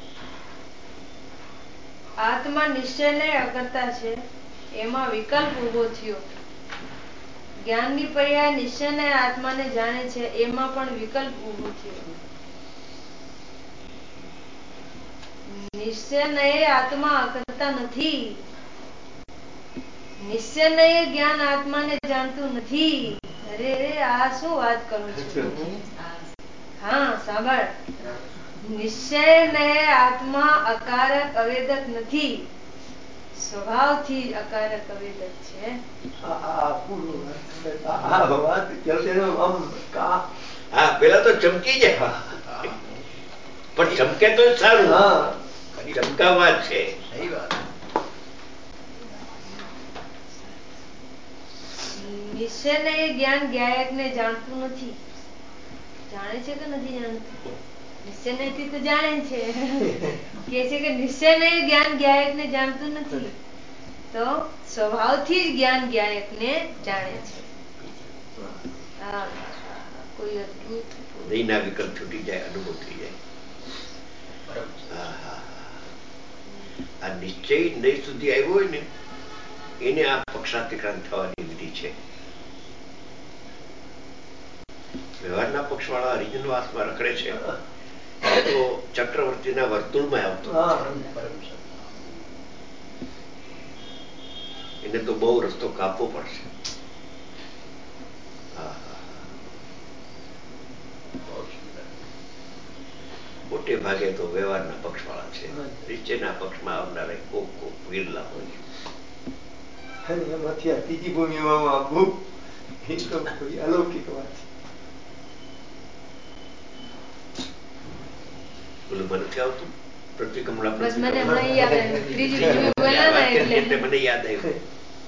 આત્મા નિશ્ચયને અકર્તા છે એમાં વિકલ્પ ઉભો થયો. જ્ઞાનની પર્યાય નિશ્ચયને આત્માને જાણે છે એમાં પણ વિકલ્પ ઉભો થયો. નિશ્ચયને આત્મા અકર્તા નથી. નિશ્ચયને જ્ઞાન આત્માને જાણતું નથી. અરે રે આ શું વાત કરું છું. હા સાંભળ. નિશ્ચયને આત્મા અકારક અવેદક નથી, સ્વભાવથી અકારક અવેદક છે. હા પેલા તો ચમકી જાય, પણ ચમકે તો સારું. ચમકાવા છે. નિશ્ચયને જ્ઞાન જ્ઞાયકને જાણતું નથી. જાણે છે કે નથી જાણતું? નિશ્ચયથી તો જાણે છે. કે છે કે નિશ્ચયને જ્ઞાન જ્ઞાયકને જાણતું નથી, તો સ્વભાવથી જ જ્ઞાન જ્ઞાયકને જાણે છે. હા, કોઈ અદ્ભુત નહીના વિકલ્પ છૂટી જાય, અનુભવ થઈ જાય. આ નિશ્ચય નહીં સુધી આવ્યો હોય ને એને આ પક્ષાતિક્રાંત થવાની વિધિ છે. વ્યવહારના પક્ષ વાળા હરિજનવાસમાં રખડે છે તો ચક્રવર્તીના વર્તુળમાં આવતો એને તો બહુ રસ્તો કાપવો પડશે. મોટે ભાગે તો વ્યવહારના પક્ષ વાળા છે, નિશ્ચયના પક્ષમાં આવનારા કોક કોક વિરલા હોય. એમાંથી આ ત્રીજી ભૂમિમાં આપવું એ તો કોઈ અલૌકિક વાત છે. બોલું મને નથી આવતું પ્રતિક્રમણ. બસ મને હમણાં યાદ આવ્યું. ત્રીજી ભૂમિ બોલ્યા ને એટલે મને યાદ આવ્યું.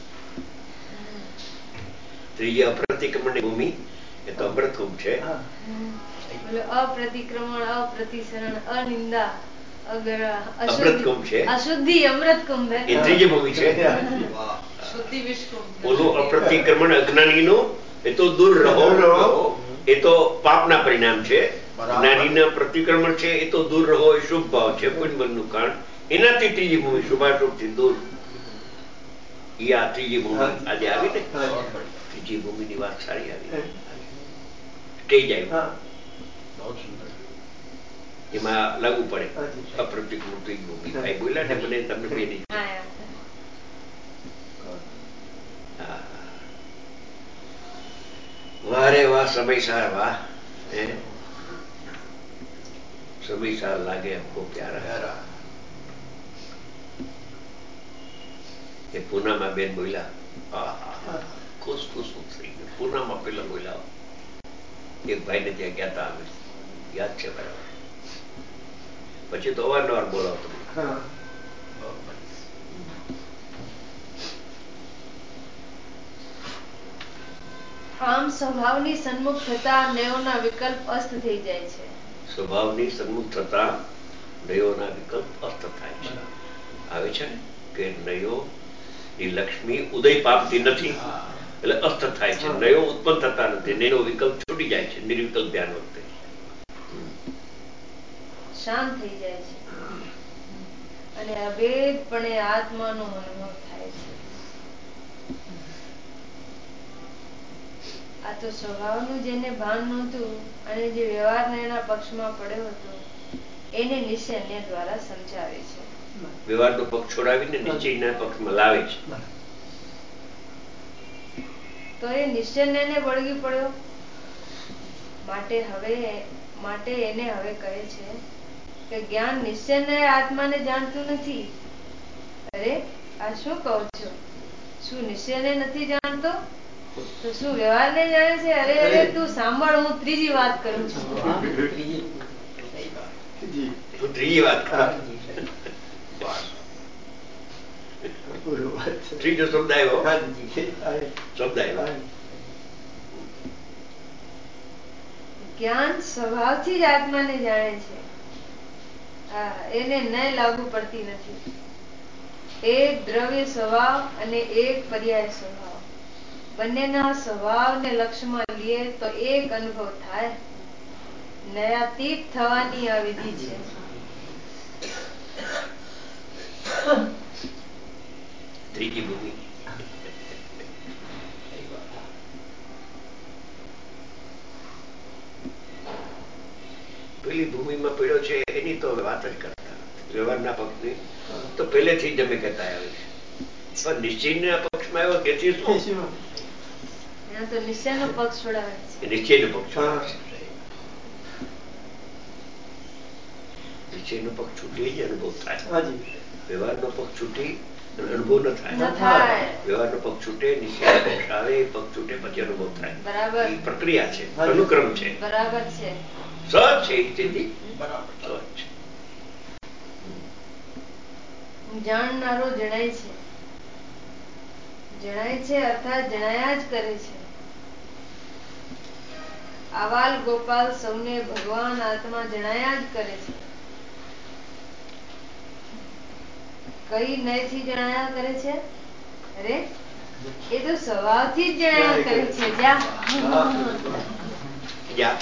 ત્રીજી અપ્રતિક્રમણની ભૂમિ એ તો અમૃતકુંભ છે. અપ્રતિક્રમણ, અપ્રતિસરણ, અનિંદા, અમૃતકુંભ છે. અશુદ્ધિ અમૃતકુંભ એ ત્રીજી ભૂમિ છે. શુદ્ધિ વિષકુંભ. ઓલું અપ્રતિક્રમણ અજ્ઞાનીનું એ તો દૂર રહો, એ તો પાપના પરિણામ છે. જ્ઞાનીના પ્રતિક્રમણ છે એ તો દૂર રહો, એ શુભ ભાવ છે, પુણ્યબળનું કારણ. એનાથી ત્રીજી ભૂમિ શુભાશુભથી દૂર. એ આ ત્રીજી ભૂમિ આજે આવી ને, ત્રીજી ભૂમિની વાત સારી આવી. સ્ટેજ આવ્યું એમાં લાગુ પડે અપ્રતિક્રમણ ત્રીજી ભૂમિ. ભાઈ બોલ્યા ને મને તમને બે નહીં. વાહ રે વાહ, સમય સાર વાહ. સમય સાર લાગે हमको प्यारा. એ પૂનામાં બેન બોલ્યા, ખુશ ખુશ થઈ ગયું. પૂનામાં પેલા બોલ્યા એક ભાઈ ને ત્યાં ગયા હતા અમે, યાદ છે બરાબર. પછી તો અવારનવાર બોલાવતો. આમ સ્વભાવની સન્મુખ થતા નયોના વિકલ્પ અસ્ત થઈ જાય છે. સ્વભાવની સન્મુખ થતા નયોના વિકલ્પ અસ્ત થાય છે. આવે છે ને કે નયો ની લક્ષ્મી ઉદય પામતી નથી એટલે અસ્ત થાય છે. નયો ઉત્પન્ન થતા નથી, નયો વિકલ્પ છૂટી જાય છે. નિર્વિકલ્પ ધ્યાન વખતે શાંત થઈ જાય છે અને અભેદપણે આત્માનો અનુભવ થાય છે. આ તો સ્વભાવનું જેને ભાન નહોતું અને જે વ્યવહારને એના પક્ષમાં પડ્યો હતો એને નિશ્ચય અન્ય દ્વારા સમજાવે છે. વ્યવહારનો પક્ષ છોડાવીને નિશ્ચયના પક્ષમાં લાવે છે. તો એ નિશ્ચયને વળગી પડ્યો માટે હવે માટે એને હવે કહે છે કે જ્ઞાન નિશ્ચયને આત્માને જાણતું નથી. અરે આ શું કહો છો? શું નિશ્ચયને નથી જાણતો તો શું વ્યવહારને જાણે છે? અરે અરે તું સાંભળ, હું ત્રીજી વાત કરું છું. હું ત્રીજી વાત કરું. ત્રીજો શબ્દ આવ્યો. શબ્દ આવ્યો. જ્ઞાન સ્વભાવથી જ આત્માને જાણે છે. હા, એને ન લાગુ પડતી નથી. એક દ્રવ્ય સ્વભાવ અને એક પર્યાય સ્વભાવ, બંનેના સ્વભાવને લક્ષ્યમાં લઈએ તો એક અનુભવ થાય. નયાતીત થવાની આ વિધિ છે. ત્રીજી ભૂમિ. પેલી ભૂમિમાં પડ્યો છે એની તો વાત જ કરતા નથી. વ્યવહારના પક્ષની તો પહેલેથી જ અમે કહેતા આવ્યા છે. પણ નિશ્ચયના પક્ષમાં આવ્યો તેથી શું? તો નિશ્ચયનો પક્ષ છોડાવે છે. નિશ્ચયનો પક્ષ છોડાવે છે. નિશ્ચયનો પક્ષ છૂટી જ અનુભવ થાય. વ્યવહારનો પક્ષ છૂટી અનુભવ ન થાય. વ્યવહારનો પક્ષ છૂટે, નિશ્ચયનો પક્ષ આવે, પક્ષ છૂટે પછી અનુભવ થાય. બરાબર. એ પ્રક્રિયા છે, અનુક્રમ છે. બરાબર છે. સહજ છે એ સ્થિતિ. બરાબર સહજ છે. જાણનારો જણાય છે. જણાય છે અર્થાત જણાયા જ કરે છે. આવાલ ગોપાલ સૌને ભગવાન આત્મા જણાયા જ કરે છે. કઈ નયથી જણાયા કરે છે? અરે એ તો સ્વભાવથી જ જણાયા કરે છે. જા જા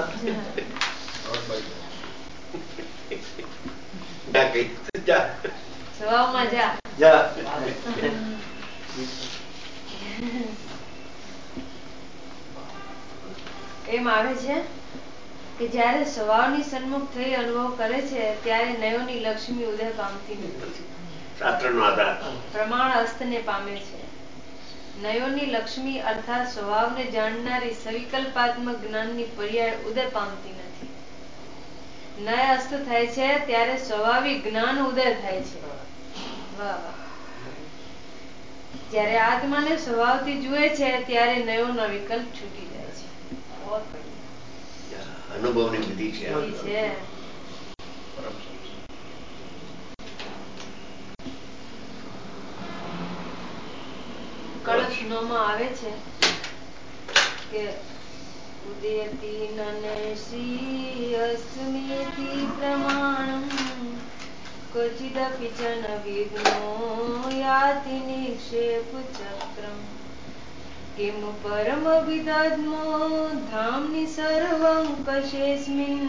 જા કઈ જા સ્વભાવમાં જા જા. એમ આવે છે કે જ્યારે સ્વભાવની સન્મુખ થઈ અનુભવ કરે છે ત્યારે નયોની લક્ષ્મી ઉદય પામતી નથી. શાસ્ત્રનો આધાર પ્રમાણ અસ્તને પામે છે. નયોની લક્ષ્મી અર્થાત સ્વભાવને જાણનારી સવિકલ્પાત્મક જ્ઞાનની પર્યાય ઉદય પામતી નથી. નય અસ્ત થાય છે ત્યારે સ્વાભાવિક જ્ઞાન ઉદય થાય છે. વાહ વાહ. જ્યારે આત્માને સ્વભાવથી જુએ છે ત્યારે નયોનો વિકલ્પ છૂટી જાય છે. અનુભવની વિધિ છે. કળશ નો માં આવે છે કે ઉદયતી નનસી અસ્મિતિ પ્રમાણમ ક્વચિદપિ ચન વિઘ્નો યાતિ નિક્ષેપ ચક્રમ કિમ પરમ વિદધ્મો ધામનિ સર્વં કશેસ્મિન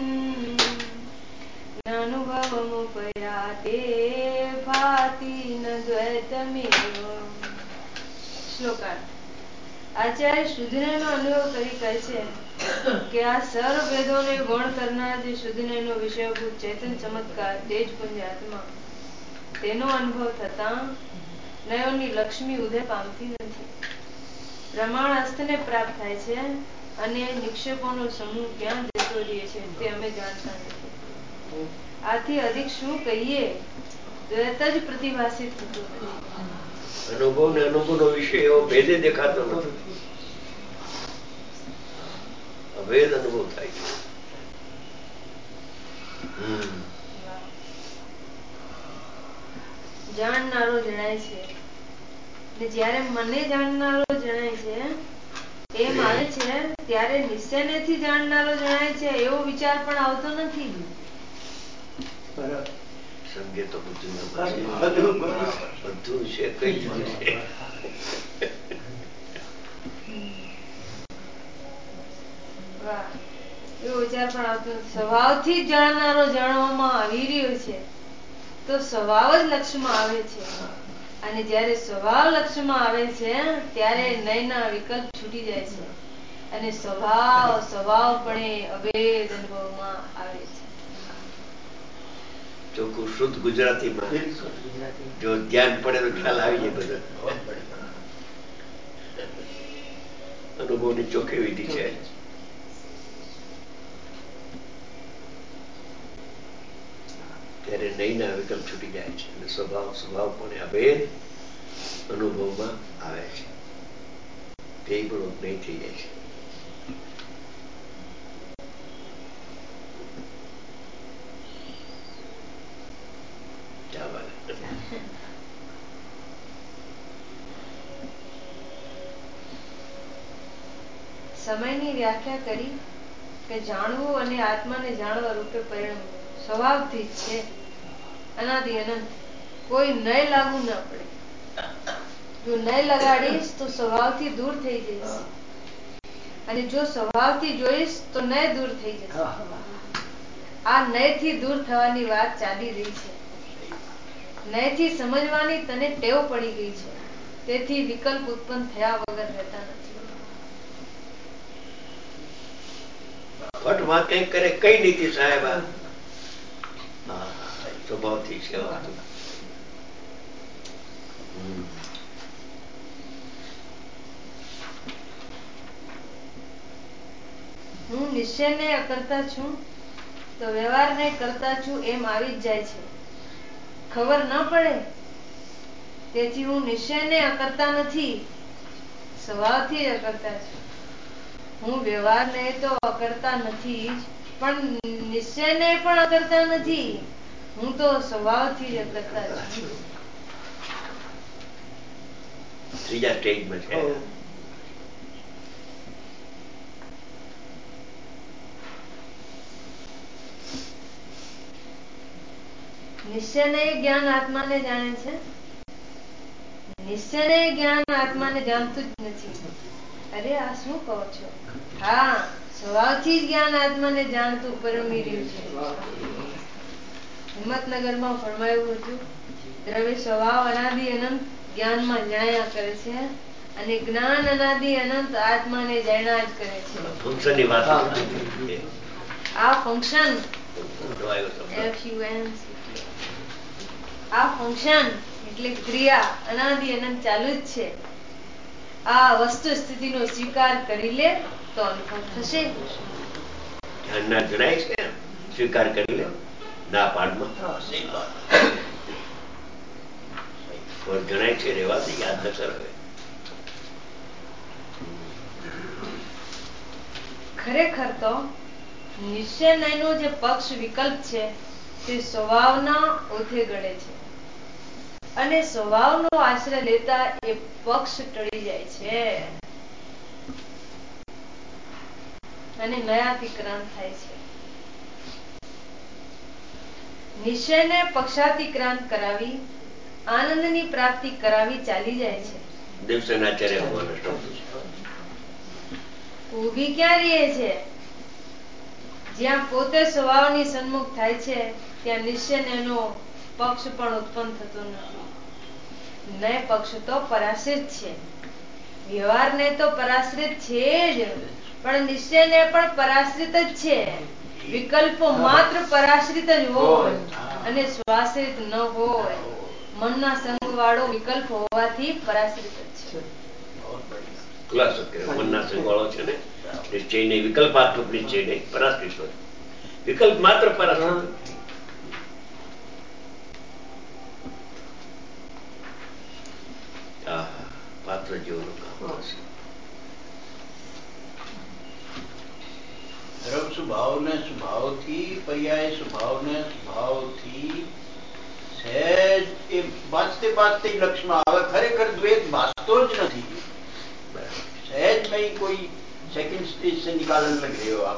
નાનુભવમુપયાતે ભાતિ ન દ્વૈતમેવ. શ્લોકાર્થ. આચાર્ય શુદ્ધનો અનુભવ કરી કહે છે કે આ સર્વ વેદોને ગૌણ કરનાર જે શુદ્ધનો વિષયભૂત ચેતન ચમત્કાર તેજ પુંજ આત્મા, તેનો અનુભવ થતા નયોની લક્ષ્મી ઉદય પામતી નથી. પ્રમાણ અસ્તને પ્રાપ્ત થાય છે અને નિક્ષેપોનો સમૂહ ક્યાં જતો રહે છે તે અમે જાણતા નથી. આથી અધિક શું કહીએ? દ્વૈત જ પ્રતિભાસિત થતું નથી. અનુભવ ને અનુભવ નો વિષય એવો ભેદે દેખાતો નથી. અભેદ અનુભવ થાય છે. જાણનારો જણાય છે. જ્યારે મને જાણનારો જણાય છે એમ આવે છે ત્યારે નિશ્ચયથી જાણનારો જણાય છે એવો વિચાર પણ આવતો નથી. સંગે તો બધું બધું છે. કઈ જુદું છે? એવો વિચાર પણ આવતો નથી. સ્વભાવથી જ જાણનારો જાણવામાં આવી રહ્યો છે તો સ્વભાવ જ લક્ષ્યમાં આવે છે. અને જ્યારે સ્વભાવ લક્ષ્યમાં આવે છે ત્યારે નયના વિકલ્પ છૂટી જાય છે અને સ્વભાવ સ્વભાવપણે અભેદ અનુભવમાં આવે છે. ચોખ્ખું શુદ્ધ ગુજરાતીમાં જો ધ્યાન પડે તો ખ્યાલ આવી જાય બધો. અનુભવની ચોખ્ખી વિધિ છે. ત્યારે નહીંના વિકલ્પ છૂટી જાય છે અને સ્વભાવ સ્વભાવપણે અભેદ અનુભવમાં આવે છે. ધ્યેયપૂર્વક નહીં થઈ જાય છે. સમયની વ્યાખ્યા કરી કે જાણવું અને આત્માને જાણવા રૂપે પરિણમવું સ્વભાવથી જ છે. અનાદિ અનંત કોઈ નય લાગુ ન પડે. જો નય લગાડીશ તો સ્વભાવથી દૂર થઈ જઈશ અને જો સ્વભાવથી જોઈશ તો નય દૂર થઈ જશે. આ નયથી દૂર થવાની વાત ચાલી રહી છે. નયથી સમજવાની તને ટેવ પડી ગઈ છે. તેથી વિકલ્પ ઉત્પન્ન થયા વગર રહેતા નથી. વટમાં કઈ કરે કઈ નીતિ સાહેબ સ્વભાવથી છે. હું નિશ્ચયને કરતા છું તો વ્યવહારને કરતા છું એમ આવી જ જાય છે. ખબર ન પડે તેથી હું નિશ્ચયને અકર્તા નથી, સ્વભાવથી અકર્તા છું. હું વ્યવહારને તો અકર્તા નથી જ પણ નિશ્ચયને પણ અકર્તા નથી. હું તો સ્વભાવથી જ અકર્તા છું. ત્રીજા સ્ટેજમાં છે. નિશ્ચયને જ્ઞાન આત્માને જાણે છે. નિશ્ચયને જ્ઞાન આત્માને જાણતું જ નથી. અરે આ શું કહો છો? હા, સ્વભાવથી જ જ્ઞાન આત્માને જાણતું પરમી રહ્યું છે. હિંમતનગરમાં ફરમાયું હતું, દ્રવ્ય સ્વભાવ અનાદિ અનંત જ્ઞાનમાં જણાયા કરે છે અને જ્ઞાન અનાદિ અનંત આત્માને જાણ્યા જ કરે છે. ફંક્શનની વાત આ ફંક્શન આ ફંક્શન એટલે ક્રિયા અનાદિ અનંત ચાલુ જ છે. આ વસ્તુ સ્થિતિનો સ્વીકાર કરી લે તો અનુભવ થશે. ધ્યાનના જણાય છે, સ્વીકાર કરી લે. ના પાડમાં જણાય છે, રેવાથી યાદ ન કરાવે. ખરેખર તો નિશ્ચયનો જે પક્ષ વિકલ્પ છે તે સ્વભાવના ઓથે ગળે છે અને સ્વભાવનો આશ્રય લેતા એ પક્ષ ટળી જાય છે અને નયાતિક્રાંત થાય છે. નિશ્ચયને પક્ષાતિક્રાંત કરાવી આનંદની પ્રાપ્તિ કરાવી ચાલી જાય છે. દેવસેનાચાર્ય ભગવાન ઊભી ક્યાં રહે છે? જ્યાં પોતે સ્વભાવની સન્મુખ થાય છે ત્યાં નિશ્ચયનો પક્ષ પણ ઉત્પન્ન થતો નથી. નય પક્ષ તો પરાશ્રિત છે. વ્યવહારને તો પરાશ્રિત છે જ, પણ નિશ્ચયને પણ પરાશ્રિત જ છે. વિકલ્પો માત્ર પરાશ્રિત જ હોય અને સ્વાશ્રિત ન હોય. મનના સંગ વાળો વિકલ્પ હોવાથી પરાશ્રિત જ છે. ખુલાસો કર્યો. મનના સંગ વાળો છે ને નિશ્ચય નહીં, વિકલ્પાત્મક નિશ્ચય નહીં, પરાશ્રિત હોય. વિકલ્પ માત્ર પરાશ્રિત. પાત્ર જેવું કામ થશે. ધર્મ સ્વભાવને સ્વભાવથી પર્યાય સ્વભાવને સ્વભાવથી સહેજ એ બાજતે બાજતે લક્ષમાં આવે. ખરેખર દ્વેષ ભાસતો જ નથી. सहज में ही कोई सेकंड स्टेज से निकालने लग रहे हो आप.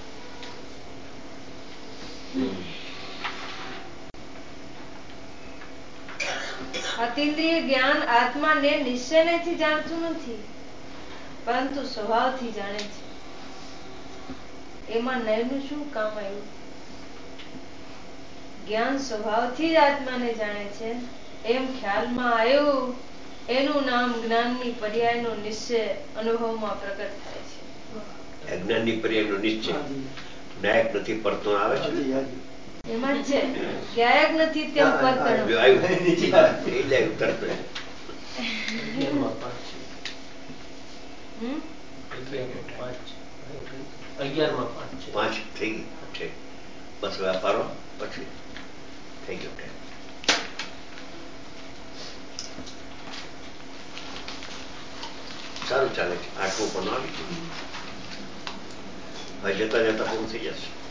અતિન્દ્રિય જ્ઞાન આત્માને નિશ્ચયથી જાણતું નથી પરંતુ સ્વભાવથી જાણે છે. એમાં નયનું શું કામ આવ્યું? જ્ઞાન સ્વભાવથી જ આત્માને જાણે છે એમ ખ્યાલમાં આવ્યું. એનું નામ જ્ઞાનની પર્યાયનો નિશ્ચય અનુભવમાં પ્રગટ થાય છે. અજ્ઞાનની પર્યાયનો નિશ્ચય. હાજી, નાયક નથી પરતો આવે છે ને? હાજી, હાજી. એમાં જ છે ગાયક નથી તેમ હા, હા, પરતણ. જો આવ્યું એ જાય તરત જ. અગિયારમાં પાંચ છે. હમ? અગિયારમાં પાંચ છે. અગિયારમાં પાંચ છે. પાંચ થઈ ગઈ છે. બસ વેપારો પછી થઈ ગયો ટાઈમ. સારું ચાલે છે. આઠમું પણ આવી ગયું. હવે જતા જતા પૂરું થઈ જશે.